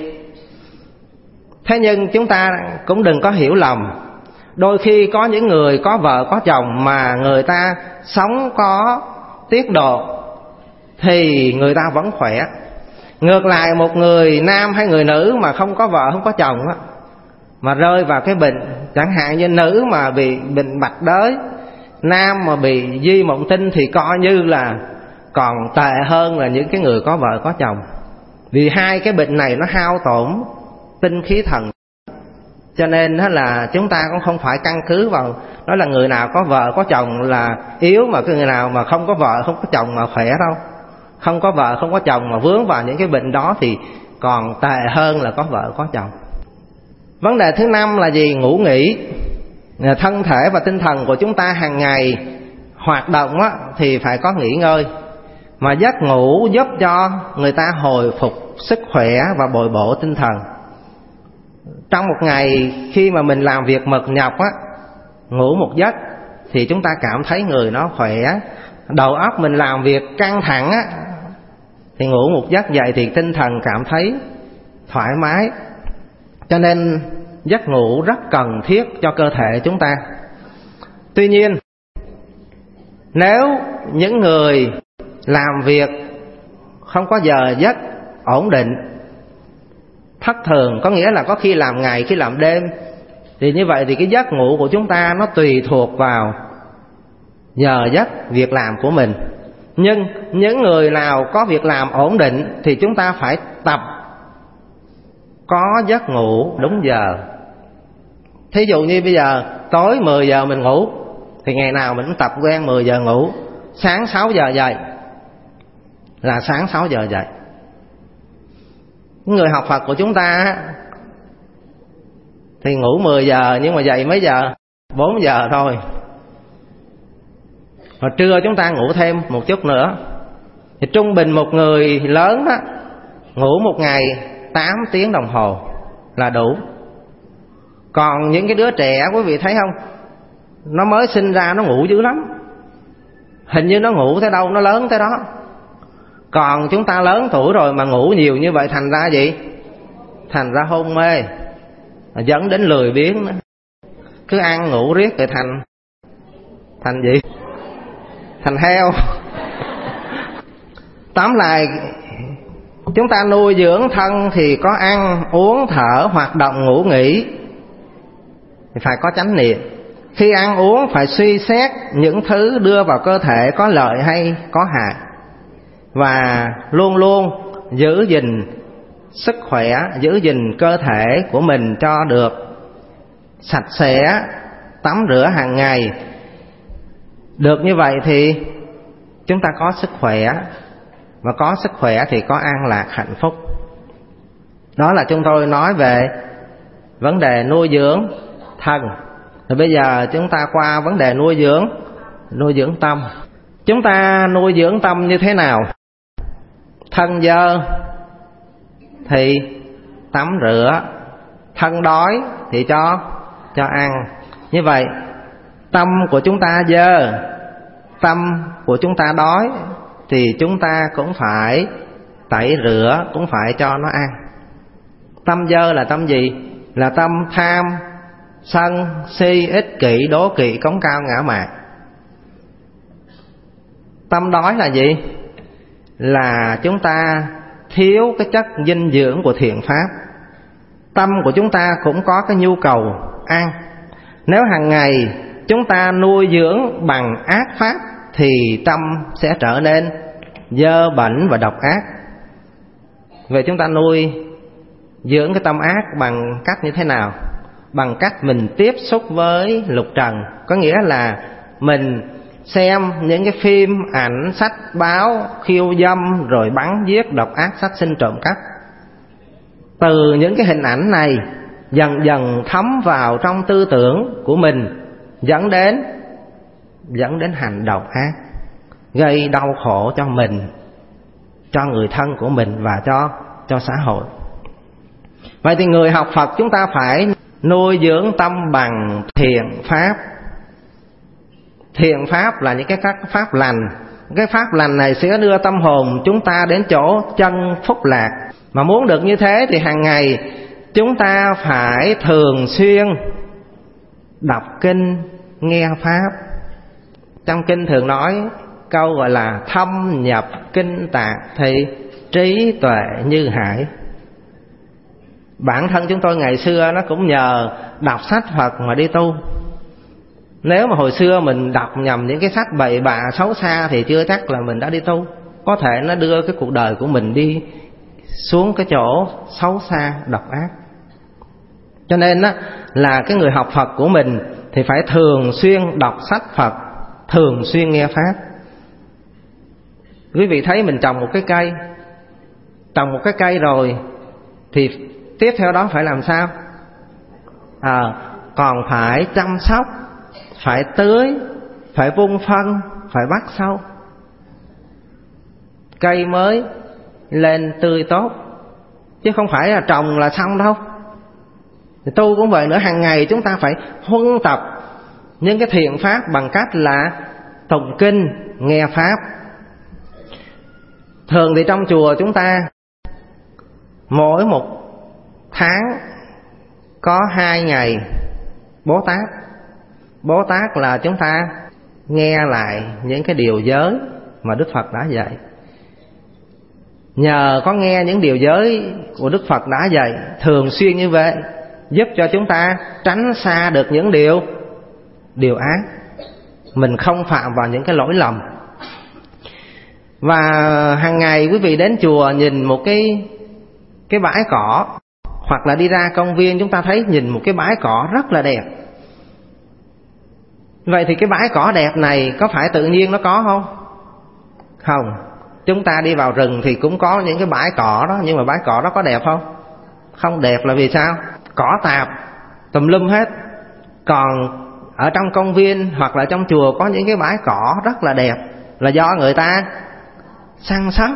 Thế nhưng chúng ta cũng đừng có hiểu lầm, đôi khi có những người có vợ có chồng mà người ta sống có tiết độ thì người ta vẫn khỏe. Ngược lại, một người nam hay người nữ mà không có vợ không có chồng á, mà rơi vào cái bệnh, chẳng hạn như nữ mà bị bệnh bạch đới, nam mà bị di mộng tinh, thì coi như là còn tệ hơn là những cái người có vợ có chồng. Vì hai cái bệnh này nó hao tổn tinh khí thần. Cho nên đó là chúng ta cũng không phải căn cứ vào nói là người nào có vợ có chồng là yếu, mà cái người nào mà không có vợ không có chồng mà khỏe đâu. Không có vợ không có chồng mà vướng vào những cái bệnh đó thì còn tệ hơn là có vợ có chồng. Vấn đề thứ 5 là gì? Ngủ nghỉ. Thân thể và tinh thần của chúng ta hàng ngày hoạt động á, thì phải có nghỉ ngơi. Mà giấc ngủ giúp cho người ta hồi phục sức khỏe và bồi bổ tinh thần. Trong một ngày khi mà mình làm việc mệt nhọc á, ngủ một giấc thì chúng ta cảm thấy người nó khỏe. Đầu óc mình làm việc căng thẳng á, thì ngủ một giấc dậy thì tinh thần cảm thấy thoải mái. Cho nên giấc ngủ rất cần thiết cho cơ thể chúng ta. Tuy nhiên, nếu những người làm việc không có giờ giấc ổn định, thất thường, có nghĩa là có khi làm ngày, khi làm đêm, thì như vậy thì cái giấc ngủ của chúng ta nó tùy thuộc vào giờ giấc việc làm của mình. Nhưng những người nào có việc làm ổn định thì chúng ta phải tập có giấc ngủ đúng giờ. Thí dụ như bây giờ tối 10 giờ mình ngủ thì ngày nào mình cũng tập quen 10 giờ ngủ. Sáng 6 giờ dậy là sáng 6 giờ dậy. Người học Phật của chúng ta thì ngủ 10 giờ nhưng mà dậy mấy giờ? 4 giờ thôi. Và trưa chúng ta ngủ thêm một chút nữa. Thì trung bình một người lớn đó ngủ một ngày 8 tiếng đồng hồ là đủ. Còn những cái đứa trẻ, quý vị thấy không, nó mới sinh ra nó ngủ dữ lắm. Hình như nó ngủ tới đâu nó lớn tới đó. Còn chúng ta lớn tuổi rồi mà ngủ nhiều như vậy thành ra gì? Thành ra hôn mê, dẫn đến lười biếng nữa. Cứ ăn ngủ riết rồi thành gì? Thành heo. Tóm lại, chúng ta nuôi dưỡng thân thì có ăn, uống, thở, hoạt động, ngủ nghỉ thì phải có chánh niệm. Khi ăn uống phải suy xét những thứ đưa vào cơ thể có lợi hay có hại, và luôn luôn giữ gìn sức khỏe, giữ gìn cơ thể của mình cho được sạch sẽ, tắm rửa hàng ngày. Được như vậy thì chúng ta có sức khỏe, và có sức khỏe thì có an lạc hạnh phúc. Đó là chúng tôi nói về vấn đề nuôi dưỡng thân. Rồi bây giờ chúng ta qua vấn đề nuôi dưỡng tâm. Chúng ta nuôi dưỡng tâm như thế nào? Thân dơ thì tắm rửa, thân đói thì cho ăn. Như vậy tâm của chúng ta dơ, tâm của chúng ta đói thì chúng ta cũng phải tẩy rửa, cũng phải cho nó ăn. Tâm dơ là tâm gì? Là tâm tham, sân, si, ích kỷ, đố kỵ, cống cao, ngã mạn. Tâm đói là gì? Là chúng ta thiếu cái chất dinh dưỡng của thiện pháp. Tâm của chúng ta cũng có cái nhu cầu ăn. Nếu hàng ngày chúng ta nuôi dưỡng bằng ác pháp thì tâm sẽ trở nên dơ bẩn và độc ác. Vậy chúng ta nuôi dưỡng cái tâm ác bằng cách như thế nào? Bằng cách mình tiếp xúc với lục trần. Có nghĩa là mình xem những cái phim, ảnh, sách, báo khiêu dâm, rồi bắn giết, độc ác, sát sinh, trộm cắp. Từ những cái hình ảnh này dần dần thấm vào trong tư tưởng của mình, dẫn đến hành động ác, gây đau khổ cho mình, cho người thân của mình và cho xã hội. Vậy thì người học Phật chúng ta phải nuôi dưỡng tâm bằng thiện pháp. Thiện pháp là những cái pháp lành, cái pháp lành này sẽ đưa tâm hồn chúng ta đến chỗ chân phúc lạc. Mà muốn được như thế thì hàng ngày chúng ta phải thường xuyên đọc kinh, nghe pháp. Trong kinh thường nói câu gọi là thâm nhập kinh tạng thì trí tuệ như hải. Bản thân chúng tôi ngày xưa nó cũng nhờ đọc sách Phật mà đi tu. Nếu mà hồi xưa mình đọc nhầm những cái sách bậy bạ xấu xa thì chưa chắc là mình đã đi tu. Có thể nó đưa cái cuộc đời của mình đi xuống cái chỗ xấu xa, độc ác. Cho nên á, là cái người học Phật của mình thì phải thường xuyên đọc sách Phật, thường xuyên nghe pháp. Quý vị thấy mình trồng một cái cây, trồng một cái cây rồi thì tiếp theo đó phải làm sao? Còn phải chăm sóc, phải tưới, phải vun phân, phải bắt sâu, cây mới lên tươi tốt. Chứ không phải là trồng là xong đâu. Thì tu cũng vậy nữa, hàng ngày chúng ta phải huân tập những cái thiện pháp bằng cách là tụng kinh, nghe pháp. Thường thì trong chùa chúng ta mỗi một tháng có 2 ngày Bố Tát. Bố Tát là chúng ta nghe lại những cái điều giới mà Đức Phật đã dạy. Nhờ có nghe những điều giới của Đức Phật đã dạy thường xuyên như vậy, giúp cho chúng ta tránh xa được những điều ác, mình không phạm vào những cái lỗi lầm. Và hàng ngày quý vị đến chùa nhìn một cái bãi cỏ, hoặc là đi ra công viên chúng ta thấy nhìn một cái bãi cỏ rất là đẹp. Vậy thì cái bãi cỏ đẹp này có phải tự nhiên nó có không? Không. Chúng ta đi vào rừng thì cũng có những cái bãi cỏ đó, nhưng mà bãi cỏ đó có đẹp không? Không đẹp. Là vì sao? Cỏ tạp tùm lum hết. Còn ở trong công viên hoặc là trong chùa có những cái bãi cỏ rất là đẹp, là do người ta săn sóc.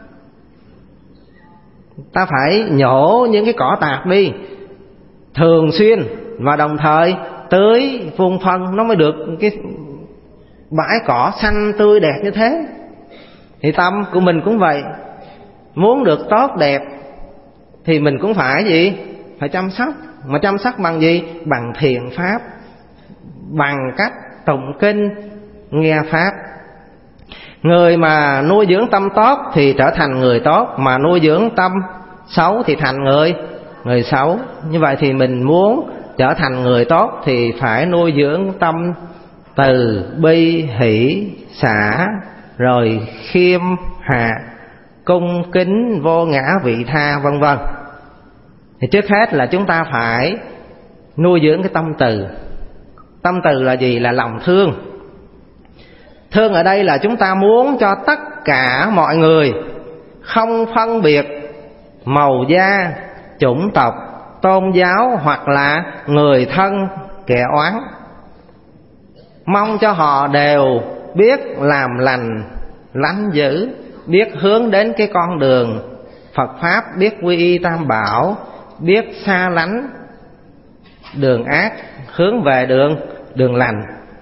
Ta phải nhổ những cái cỏ tạp đi thường xuyên, và đồng thời tưới vun phân, nó mới được cái bãi cỏ xanh tươi đẹp như thế. Thì tâm của mình cũng vậy, muốn được tốt đẹp thì mình cũng phải gì? Phải chăm sóc. Mà chăm sóc bằng gì? Bằng thiện pháp, bằng cách tụng kinh, nghe pháp. Người mà nuôi dưỡng tâm tốt thì trở thành người tốt, mà nuôi dưỡng tâm xấu thì thành người xấu. Như vậy thì mình muốn trở thành người tốt thì phải nuôi dưỡng tâm từ bi hỷ xả, rồi khiêm hạ, cung kính, vô ngã vị tha, vân vân. Thì trước hết là chúng ta phải nuôi dưỡng cái tâm từ. Tâm từ là gì? Là lòng thương. Thương ở đây là chúng ta muốn cho tất cả mọi người, không phân biệt màu da, chủng tộc, tôn giáo hoặc là người thân kẻ oán. Mong cho họ đều biết làm lành, lánh dữ, biết hướng đến cái con đường Phật Pháp, biết quy y Tam Bảo, biết xa lánh đường ác, hướng về đường lành.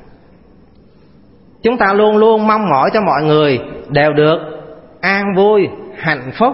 Chúng ta luôn luôn mong mỏi cho mọi người đều được an vui, hạnh phúc.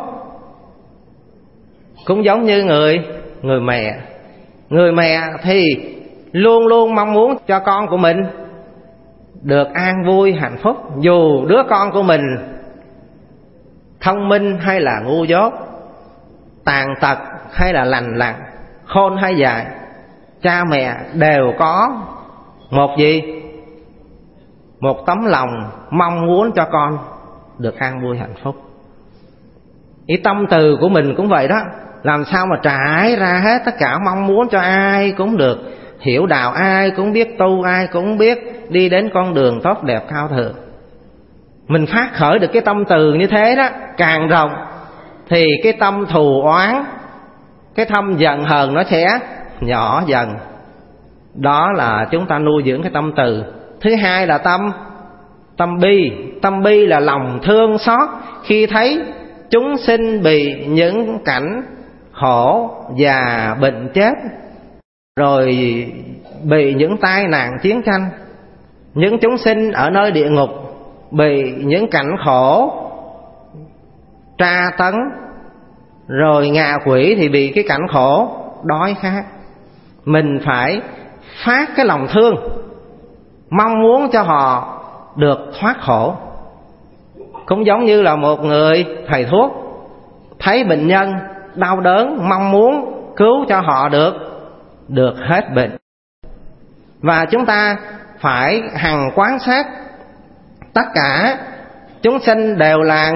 Cũng giống như người mẹ. Người mẹ thì luôn luôn mong muốn cho con của mình được an vui, hạnh phúc. Dù đứa con của mình thông minh hay là ngu dốt, tàn tật hay là lành lặn, khôn hay dại, cha mẹ đều có một gì? Một tấm lòng mong muốn cho con được an vui, hạnh phúc. Ý tâm từ của mình cũng vậy đó. Làm sao mà trải ra hết tất cả mong muốn cho ai cũng được hiểu đạo, ai cũng biết tu, ai cũng biết đi đến con đường tốt đẹp cao thượng. Mình phát khởi được cái tâm từ như thế đó, càng rộng thì cái tâm thù oán, cái tâm giận hờn nó sẽ nhỏ dần. Đó là chúng ta nuôi dưỡng cái tâm từ. Thứ hai là tâm bi. Tâm bi là lòng thương xót khi thấy chúng sinh bị những cảnh khổ, già, bệnh chết, rồi bị những tai nạn chiến tranh. Những chúng sinh ở nơi địa ngục bị những cảnh khổ tra tấn, rồi ngạ quỷ thì bị cái cảnh khổ đói khát. Mình phải phát cái lòng thương, mong muốn cho họ được thoát khổ. Cũng giống như là một người thầy thuốc thấy bệnh nhân đau đớn, mong muốn cứu cho họ được hết bệnh. Và chúng ta phải hằng quan sát tất cả chúng sinh đều là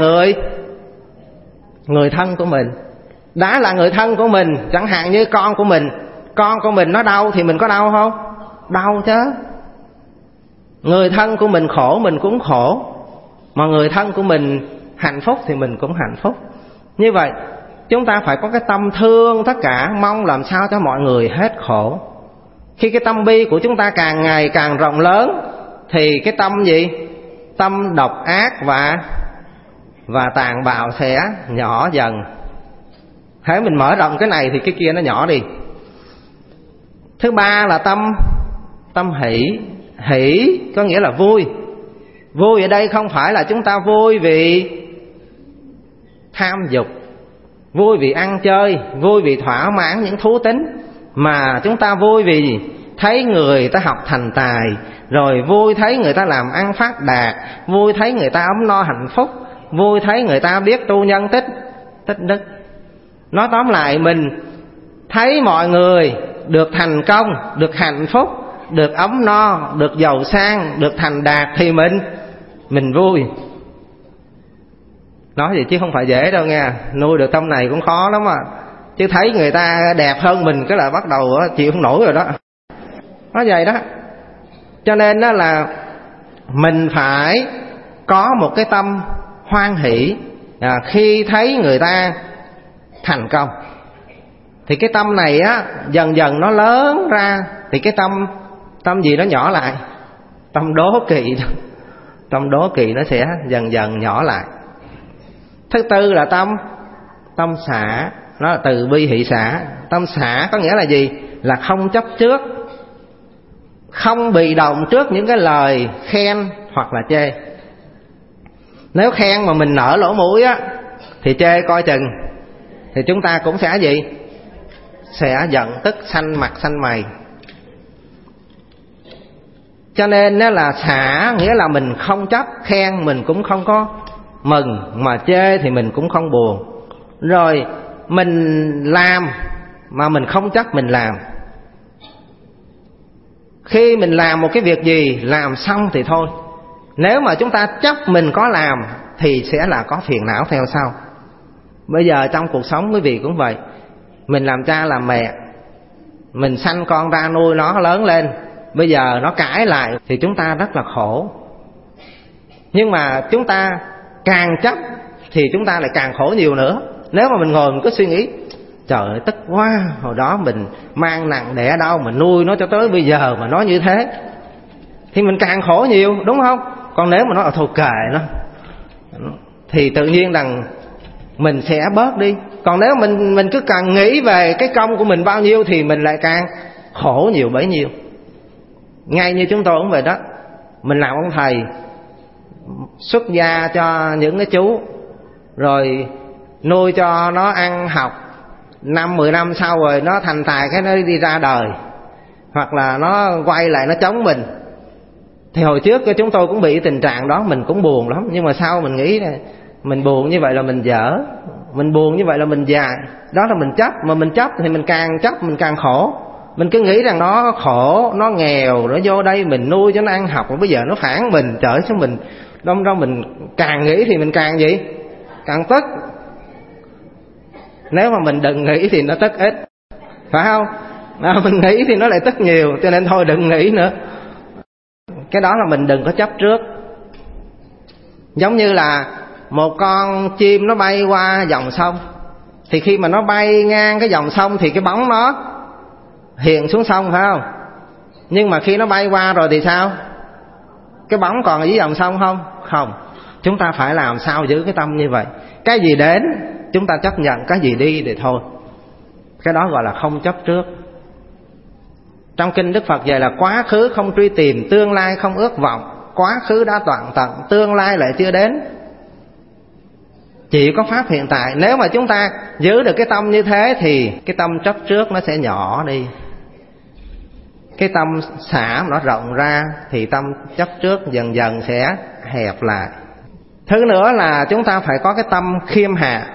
người thân của mình. Đã là người thân của mình, chẳng hạn như con của mình nó đau thì mình có đau không? Đau chứ. Người thân của mình khổ mình cũng khổ, mà người thân của mình hạnh phúc thì mình cũng hạnh phúc. Như vậy chúng ta phải có cái tâm thương tất cả, mong làm sao cho mọi người hết khổ. Khi cái tâm bi của chúng ta càng ngày càng rộng lớn thì cái tâm gì? Tâm độc ác và tàn bạo sẽ nhỏ dần. Thế mình mở rộng cái này thì cái kia nó nhỏ đi. Thứ ba là tâm hỷ. Hỷ có nghĩa là vui. Vui ở đây không phải là chúng ta vui vì tham dục, vui vì ăn chơi, vui vì thỏa mãn những thú tính, mà chúng ta vui vì thấy người ta học thành tài, rồi vui thấy người ta làm ăn phát đạt, vui thấy người ta ấm no hạnh phúc, vui thấy người ta biết tu nhân tích đức. Nói tóm lại, mình thấy mọi người được thành công, được hạnh phúc, được ấm no, được giàu sang, được thành đạt thì mình vui. Nói vậy chứ không phải dễ đâu nghe. Nuôi được tâm này cũng khó lắm à. Chứ thấy người ta đẹp hơn mình cái là bắt đầu chịu không nổi rồi đó. Nói vậy đó. Cho nên đó là mình phải có một cái tâm hoan hỷ khi thấy người ta thành công. Thì cái tâm này á dần dần nó lớn ra thì cái tâm gì nó nhỏ lại? Tâm đố kỵ. Tâm đố kỵ nó sẽ dần dần nhỏ lại. Thứ tư là tâm xả. Nó là từ bi hỷ xả. Tâm xả có nghĩa là gì? Là không chấp trước, không bị động trước những cái lời khen hoặc là chê. Nếu khen mà mình nở lỗ mũi á thì chê coi chừng, thì chúng ta cũng sẽ gì? Sẽ giận tức, xanh mặt xanh mày. Cho nên là xả nghĩa là mình không chấp, khen mình cũng không có mừng, mà chê thì mình cũng không buồn. Rồi mình làm mà mình không chấp mình làm. Khi mình làm một cái việc gì, làm xong thì thôi. Nếu mà chúng ta chấp mình có làm thì sẽ là có phiền não theo sau. Bây giờ trong cuộc sống quý vị cũng vậy. Mình làm cha làm mẹ, mình sanh con ra nuôi nó lớn lên, bây giờ nó cãi lại thì chúng ta rất là khổ. Nhưng mà chúng ta càng chấp thì chúng ta lại càng khổ nhiều nữa. Nếu mà mình ngồi mình cứ suy nghĩ, trời ơi tức quá, hồi đó mình mang nặng đẻ đau mà nuôi nó cho tới bây giờ mà nó như thế, thì mình càng khổ nhiều, đúng không? Còn nếu mà nó thôi kệ nó thì tự nhiên rằng mình sẽ bớt đi. Còn nếu mình cứ càng nghĩ về cái công của mình bao nhiêu thì mình lại càng khổ nhiều bấy nhiêu. Ngay như chúng tôi cũng vậy đó. Mình làm ông thầy xuất gia cho những cái chú, rồi nuôi cho nó ăn học, 5-10 năm sau rồi nó thành tài cái nó đi ra đời, hoặc là nó quay lại nó chống mình. Thì hồi trước chúng tôi cũng bị tình trạng đó, mình cũng buồn lắm. Nhưng mà sau mình nghĩ là mình buồn như vậy là mình dở, mình buồn như vậy là mình dài. Đó là mình chấp, mà mình chấp thì mình càng chấp mình càng khổ. Mình cứ nghĩ rằng nó khổ, nó nghèo, nó vô đây mình nuôi cho nó ăn học, rồi bây giờ nó phản mình, chở cho mình. Đâm ra mình càng nghĩ thì mình càng gì? Càng tức. Nếu mà mình đừng nghĩ thì nó tức ít, phải không? Mình nghĩ thì nó lại tức nhiều, cho nên thôi đừng nghĩ nữa. Cái đó là mình đừng có chấp trước. Giống như là một con chim nó bay qua dòng sông, thì khi mà nó bay ngang cái dòng sông thì cái bóng nó hiện xuống sông, phải không? Nhưng mà khi nó bay qua rồi thì sao? Cái bóng còn ở dưới dòng sông không? Không. Chúng ta phải làm sao giữ cái tâm như vậy. Cái gì đến chúng ta chấp nhận, cái gì đi thì thôi. Cái đó gọi là không chấp trước. Trong kinh Đức Phật dạy là quá khứ không truy tìm, tương lai không ước vọng, quá khứ đã đoạn tận, tương lai lại chưa đến. Chỉ có pháp hiện tại. Nếu mà chúng ta giữ được cái tâm như thế thì cái tâm chấp trước nó sẽ nhỏ đi. Cái tâm xả nó rộng ra thì tâm chấp trước dần dần sẽ hẹp lại. Thứ nữa là chúng ta phải có cái tâm khiêm hạ.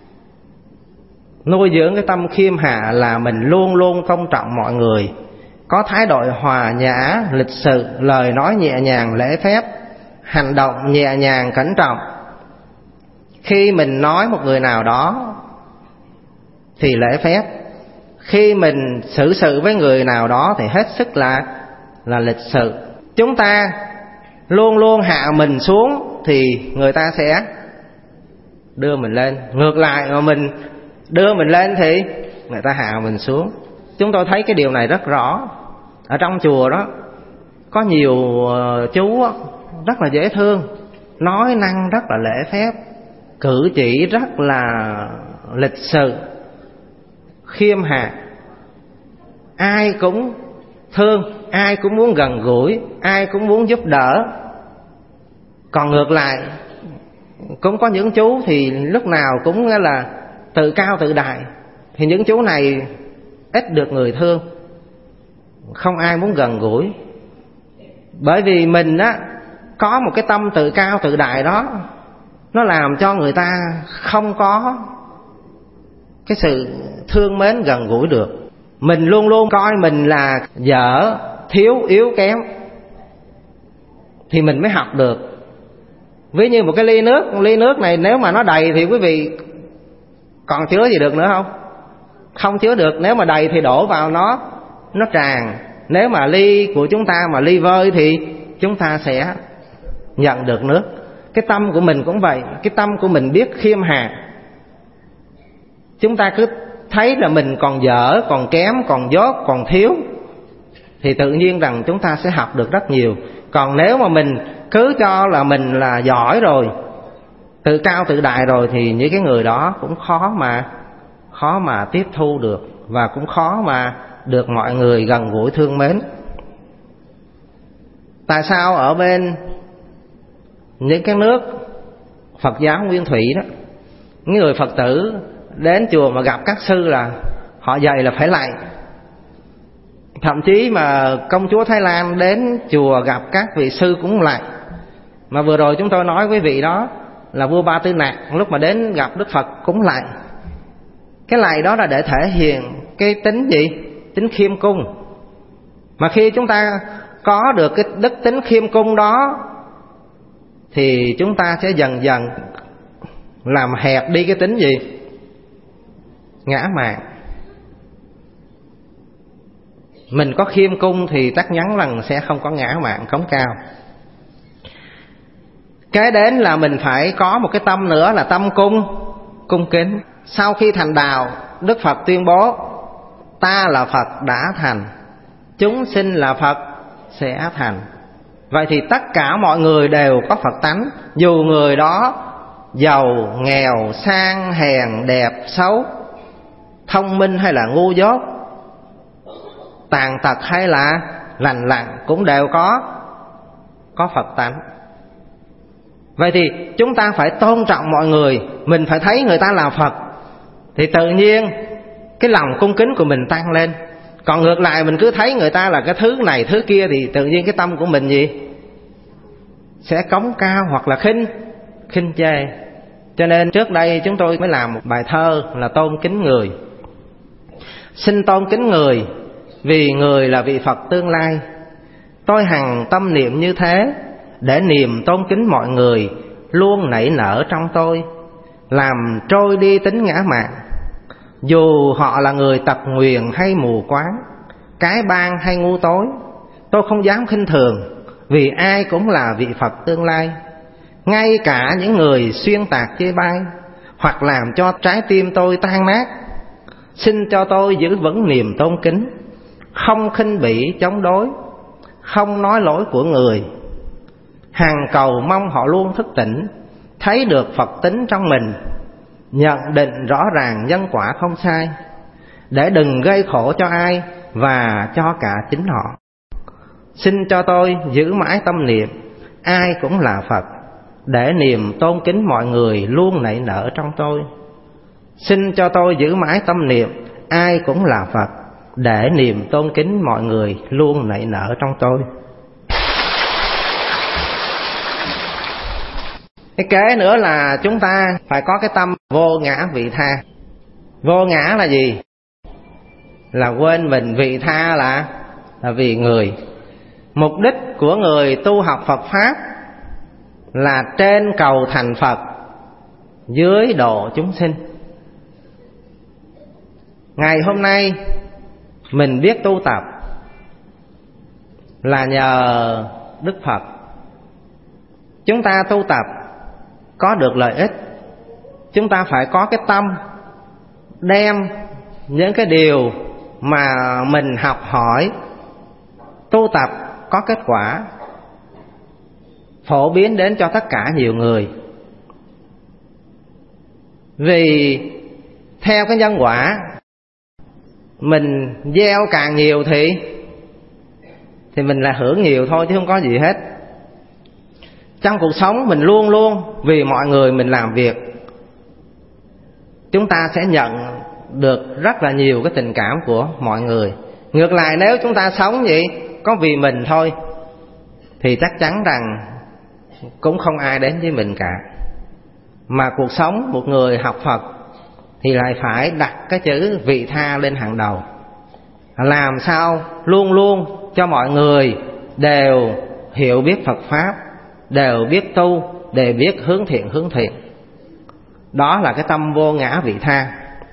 Nuôi dưỡng cái tâm khiêm hạ là mình luôn luôn tôn trọng mọi người, có thái độ hòa nhã, lịch sự, lời nói nhẹ nhàng lễ phép, hành động nhẹ nhàng cẩn trọng. Khi mình nói một người nào đó thì lễ phép, khi mình xử sự với người nào đó thì hết sức là lịch sự. Chúng ta luôn luôn hạ mình xuống thì người ta sẽ đưa mình lên. Ngược lại mà mình đưa mình lên thì người ta hạ mình xuống. Chúng tôi thấy cái điều này rất rõ. Ở trong chùa đó có nhiều chú rất là dễ thương, nói năng rất là lễ phép, cử chỉ rất là lịch sự, khiêm hạ. Ai cũng thương, ai cũng muốn gần gũi, ai cũng muốn giúp đỡ. Còn ngược lại, cũng có những chú thì lúc nào cũng là tự cao tự đại, thì những chú này ít được người thương, không ai muốn gần gũi. Bởi vì mình á có một cái tâm tự cao tự đại đó, nó làm cho người ta không có cái sự thương mến gần gũi được. Mình luôn luôn coi mình là dở, thiếu, yếu kém thì mình mới học được. Ví như một cái ly nước này nếu mà nó đầy thì quý vị còn chứa gì được nữa không? Không chứa được. Nếu mà đầy thì đổ vào nó tràn. Nếu mà ly của chúng ta mà ly vơi thì chúng ta sẽ nhận được nước. Cái tâm của mình cũng vậy. Cái tâm của mình biết khiêm hạ. Chúng ta cứ thấy là mình còn dở, còn kém, còn dốt, còn thiếu thì tự nhiên rằng chúng ta sẽ học được rất nhiều. Còn nếu mà mình cứ cho là mình là giỏi rồi, tự cao tự đại rồi thì những cái người đó cũng khó mà tiếp thu được, và cũng khó mà được mọi người gần gũi thương mến. Tại sao ở bên những cái nước Phật giáo nguyên thủy đó, những người Phật tử đến chùa mà gặp các sư là họ dạy là phải lạy. Thậm chí mà công chúa Thái Lan đến chùa gặp các vị sư cũng lạy. Mà vừa rồi chúng tôi nói với vị đó là vua Ba Tư Nặc, lúc mà đến gặp Đức Phật cũng lạy. Cái lạy đó là để thể hiện cái tính gì? Tính khiêm cung. Mà khi chúng ta có được cái đức tính khiêm cung đó thì chúng ta sẽ dần dần làm hẹp đi cái tính gì? Ngã mạn. Mình có khiêm cung thì chắc chắn rằng sẽ không có ngã mạn cống cao. Cái đến là mình phải có một cái tâm nữa là tâm cung kính. Sau khi thành đạo, Đức Phật tuyên bố ta là Phật đã thành, chúng sinh là Phật sẽ thành. Vậy thì tất cả mọi người đều có Phật tánh, dù người đó giàu, nghèo, sang, hèn, đẹp, xấu, thông minh hay là ngu dốt, tàn tật hay là lành lặn, cũng đều có Phật tánh. Vậy thì chúng ta phải tôn trọng mọi người, mình phải thấy người ta là Phật thì tự nhiên cái lòng cung kính của mình tăng lên. Còn ngược lại mình cứ thấy người ta là cái thứ này thứ kia thì tự nhiên cái tâm của mình gì? Sẽ cống cao hoặc là khinh chê. Cho nên trước đây chúng tôi mới làm một bài thơ là tôn kính người. Xin tôn kính người vì người là vị Phật tương lai. Tôi hằng tâm niệm như thế, để niềm tôn kính mọi người luôn nảy nở trong tôi, làm trôi đi tính ngã mạn. Dù họ là người tật nguyền hay mù quáng, cái ban hay ngu tối, tôi không dám khinh thường, vì ai cũng là vị Phật tương lai. Ngay cả những người xuyên tạc chê bai hoặc làm cho trái tim tôi tan nát, xin cho tôi giữ vững niềm tôn kính, không khinh bỉ chống đối, không nói lỗi của người. Hằng cầu mong họ luôn thức tỉnh, thấy được Phật tính trong mình, nhận định rõ ràng nhân quả không sai, để đừng gây khổ cho ai và cho cả chính họ. Xin cho tôi giữ mãi tâm niệm, ai cũng là Phật, để niềm tôn kính mọi người luôn nảy nở trong tôi. Xin cho tôi giữ mãi tâm niệm ai cũng là Phật, để niềm tôn kính mọi người luôn nảy nở trong tôi. Cái kế nữa là chúng ta phải có cái tâm vô ngã vị tha. Vô ngã là gì? Là quên mình. Vị tha là vì người. Mục đích của người tu học Phật Pháp là trên cầu thành Phật, dưới độ chúng sinh. Ngày hôm nay mình biết tu tập là nhờ Đức Phật. Chúng ta tu tập có được lợi ích, chúng ta phải có cái tâm đem những cái điều mà mình học hỏi, tu tập có kết quả, phổ biến đến cho tất cả nhiều người. Vì theo cái nhân quả, mình gieo càng nhiều thì mình là hưởng nhiều thôi, chứ không có gì hết. Trong cuộc sống mình luôn luôn vì mọi người mình làm việc, chúng ta sẽ nhận được rất là nhiều cái tình cảm của mọi người. Ngược lại, nếu chúng ta sống vậy có vì mình thôi thì chắc chắn rằng cũng không ai đến với mình cả. Mà cuộc sống một người học Phật thì lại phải đặt cái chữ vị tha lên hàng đầu, làm sao luôn luôn cho mọi người đều hiểu biết Phật Pháp, đều biết tu, đều biết hướng thiện. Đó là cái tâm vô ngã vị tha.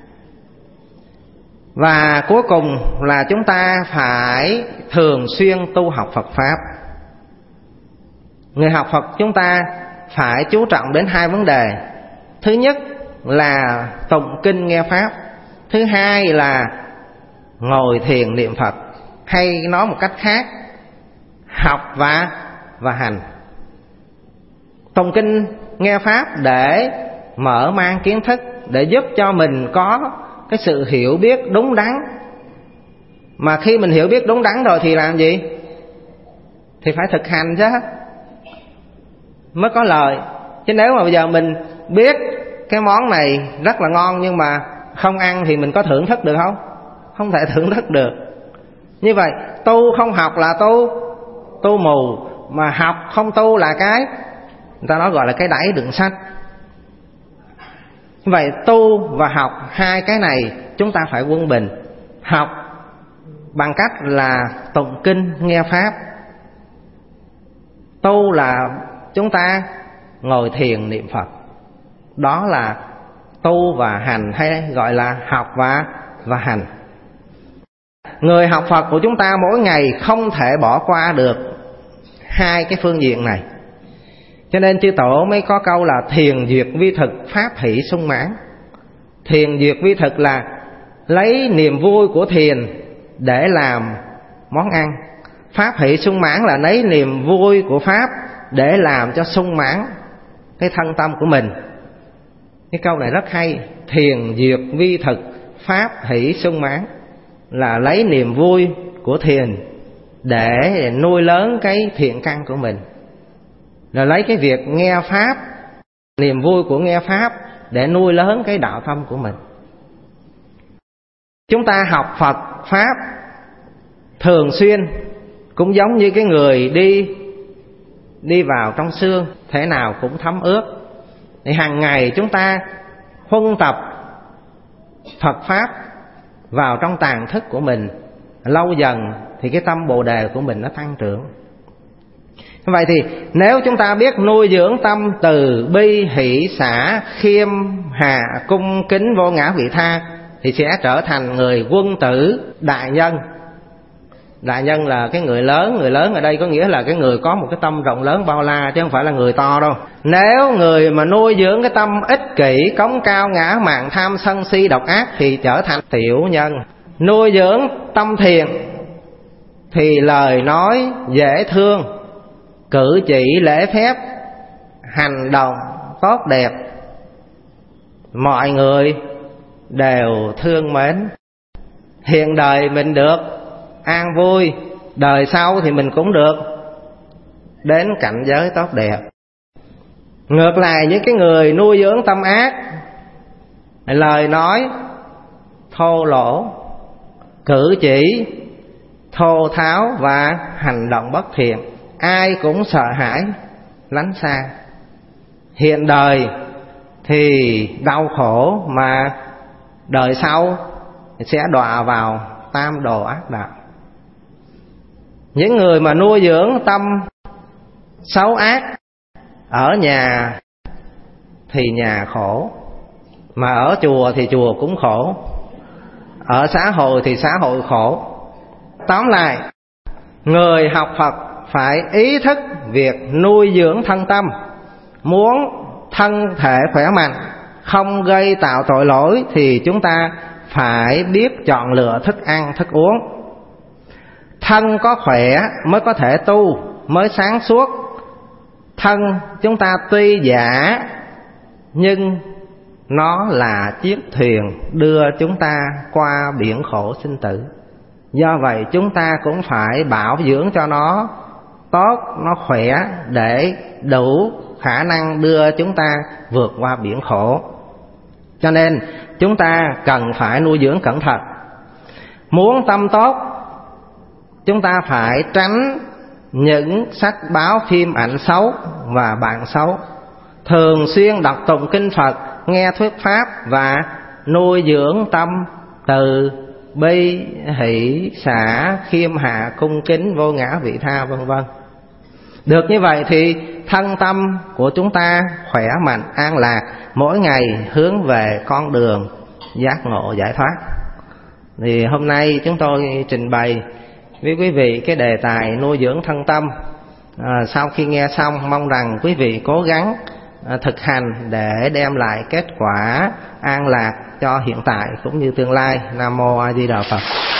Và cuối cùng là chúng ta phải thường xuyên tu học Phật Pháp. Người học Phật chúng ta phải chú trọng đến hai vấn đề. Thứ nhất là tụng kinh nghe Pháp. Thứ hai là ngồi thiền niệm Phật. Hay nói một cách khác, học và hành. Tụng kinh nghe Pháp để mở mang kiến thức, để giúp cho mình có cái sự hiểu biết đúng đắn. Mà khi mình hiểu biết đúng đắn rồi thì làm gì? Thì phải thực hành chứ, mới có lời. Chứ nếu mà bây giờ mình biết cái món này rất là ngon nhưng mà không ăn thì mình có thưởng thức được không? Không thể thưởng thức được. Như vậy tu không học là tu mù, mà học không tu là cái người ta nói gọi là cái đẩy đựng sách. Như vậy tu và học, hai cái này chúng ta phải quân bình. Học bằng cách là tụng kinh nghe Pháp. Tu là chúng ta ngồi thiền niệm Phật. Đó là tu và hành, hay gọi là học và hành. Người học Phật của chúng ta mỗi ngày không thể bỏ qua được hai cái phương diện này. Cho nên chư Tổ mới có câu là thiền duyệt vi thực, pháp hỷ sung mãn. Thiền duyệt vi thực là lấy niềm vui của thiền để làm món ăn. Pháp hỷ sung mãn là lấy niềm vui của Pháp để làm cho sung mãn cái thân tâm của mình. Cái câu này rất hay. Thiền duyệt vi thực, pháp hỷ sung mãn là lấy niềm vui của thiền để nuôi lớn cái thiện căn của mình, là lấy cái việc nghe Pháp, niềm vui của nghe Pháp để nuôi lớn cái đạo tâm của mình. Chúng ta học Phật Pháp thường xuyên cũng giống như cái người đi vào trong xương, thể nào cũng thấm ướt. Thì hàng ngày chúng ta huân tập Phật Pháp vào trong tàng thức của mình, lâu dần thì cái tâm Bồ Đề của mình nó tăng trưởng. Vậy thì nếu chúng ta biết nuôi dưỡng tâm từ bi hỷ xả khiêm hạ cung kính vô ngã vị tha thì sẽ trở thành người quân tử đại nhân. Đại nhân là cái người lớn. Người lớn ở đây có nghĩa là cái người có một cái tâm rộng lớn bao la, chứ không phải là người to đâu. Nếu người mà nuôi dưỡng cái tâm ích kỷ, cống cao, ngã mạn, tham sân si độc ác thì trở thành tiểu nhân. Nuôi dưỡng tâm thiện thì lời nói dễ thương, cử chỉ lễ phép, hành động tốt đẹp, mọi người đều thương mến. Hiện đời mình được an vui, đời sau thì mình cũng được đến cảnh giới tốt đẹp. Ngược lại những cái người nuôi dưỡng tâm ác, lời nói thô lỗ, cử chỉ thô tháo và hành động bất thiện, ai cũng sợ hãi lánh xa. Hiện đời thì đau khổ, mà đời sau sẽ đọa vào tam đồ ác đạo. Những người mà nuôi dưỡng tâm xấu ác, ở nhà thì nhà khổ, mà ở chùa thì chùa cũng khổ, ở xã hội thì xã hội khổ. Tóm lại, người học Phật phải ý thức việc nuôi dưỡng thân tâm. Muốn thân thể khỏe mạnh, không gây tạo tội lỗi, thì chúng ta phải biết chọn lựa thức ăn, thức uống. Thân có khỏe mới có thể tu, mới sáng suốt. Thân chúng ta tuy giả, nhưng nó là chiếc thuyền đưa chúng ta qua biển khổ sinh tử. Do vậy chúng ta cũng phải bảo dưỡng cho nó tốt, nó khỏe, để đủ khả năng đưa chúng ta vượt qua biển khổ. Cho nên chúng ta cần phải nuôi dưỡng cẩn thận. Muốn tâm tốt, chúng ta phải tránh những sách báo phim ảnh xấu và bạn xấu. Thường xuyên đọc tụng kinh Phật, nghe thuyết pháp và nuôi dưỡng tâm từ bi, hỷ, xả, khiêm hạ, cung kính, vô ngã vị tha, vân vân. Được như vậy thì thân tâm của chúng ta khỏe mạnh, an lạc, mỗi ngày hướng về con đường giác ngộ giải thoát. Thì hôm nay chúng tôi trình bày với quý vị cái đề tài nuôi dưỡng thân tâm. Sau khi nghe xong, mong rằng quý vị cố gắng thực hành để đem lại kết quả an lạc cho hiện tại cũng như tương lai. Nam mô A Di Đà Phật.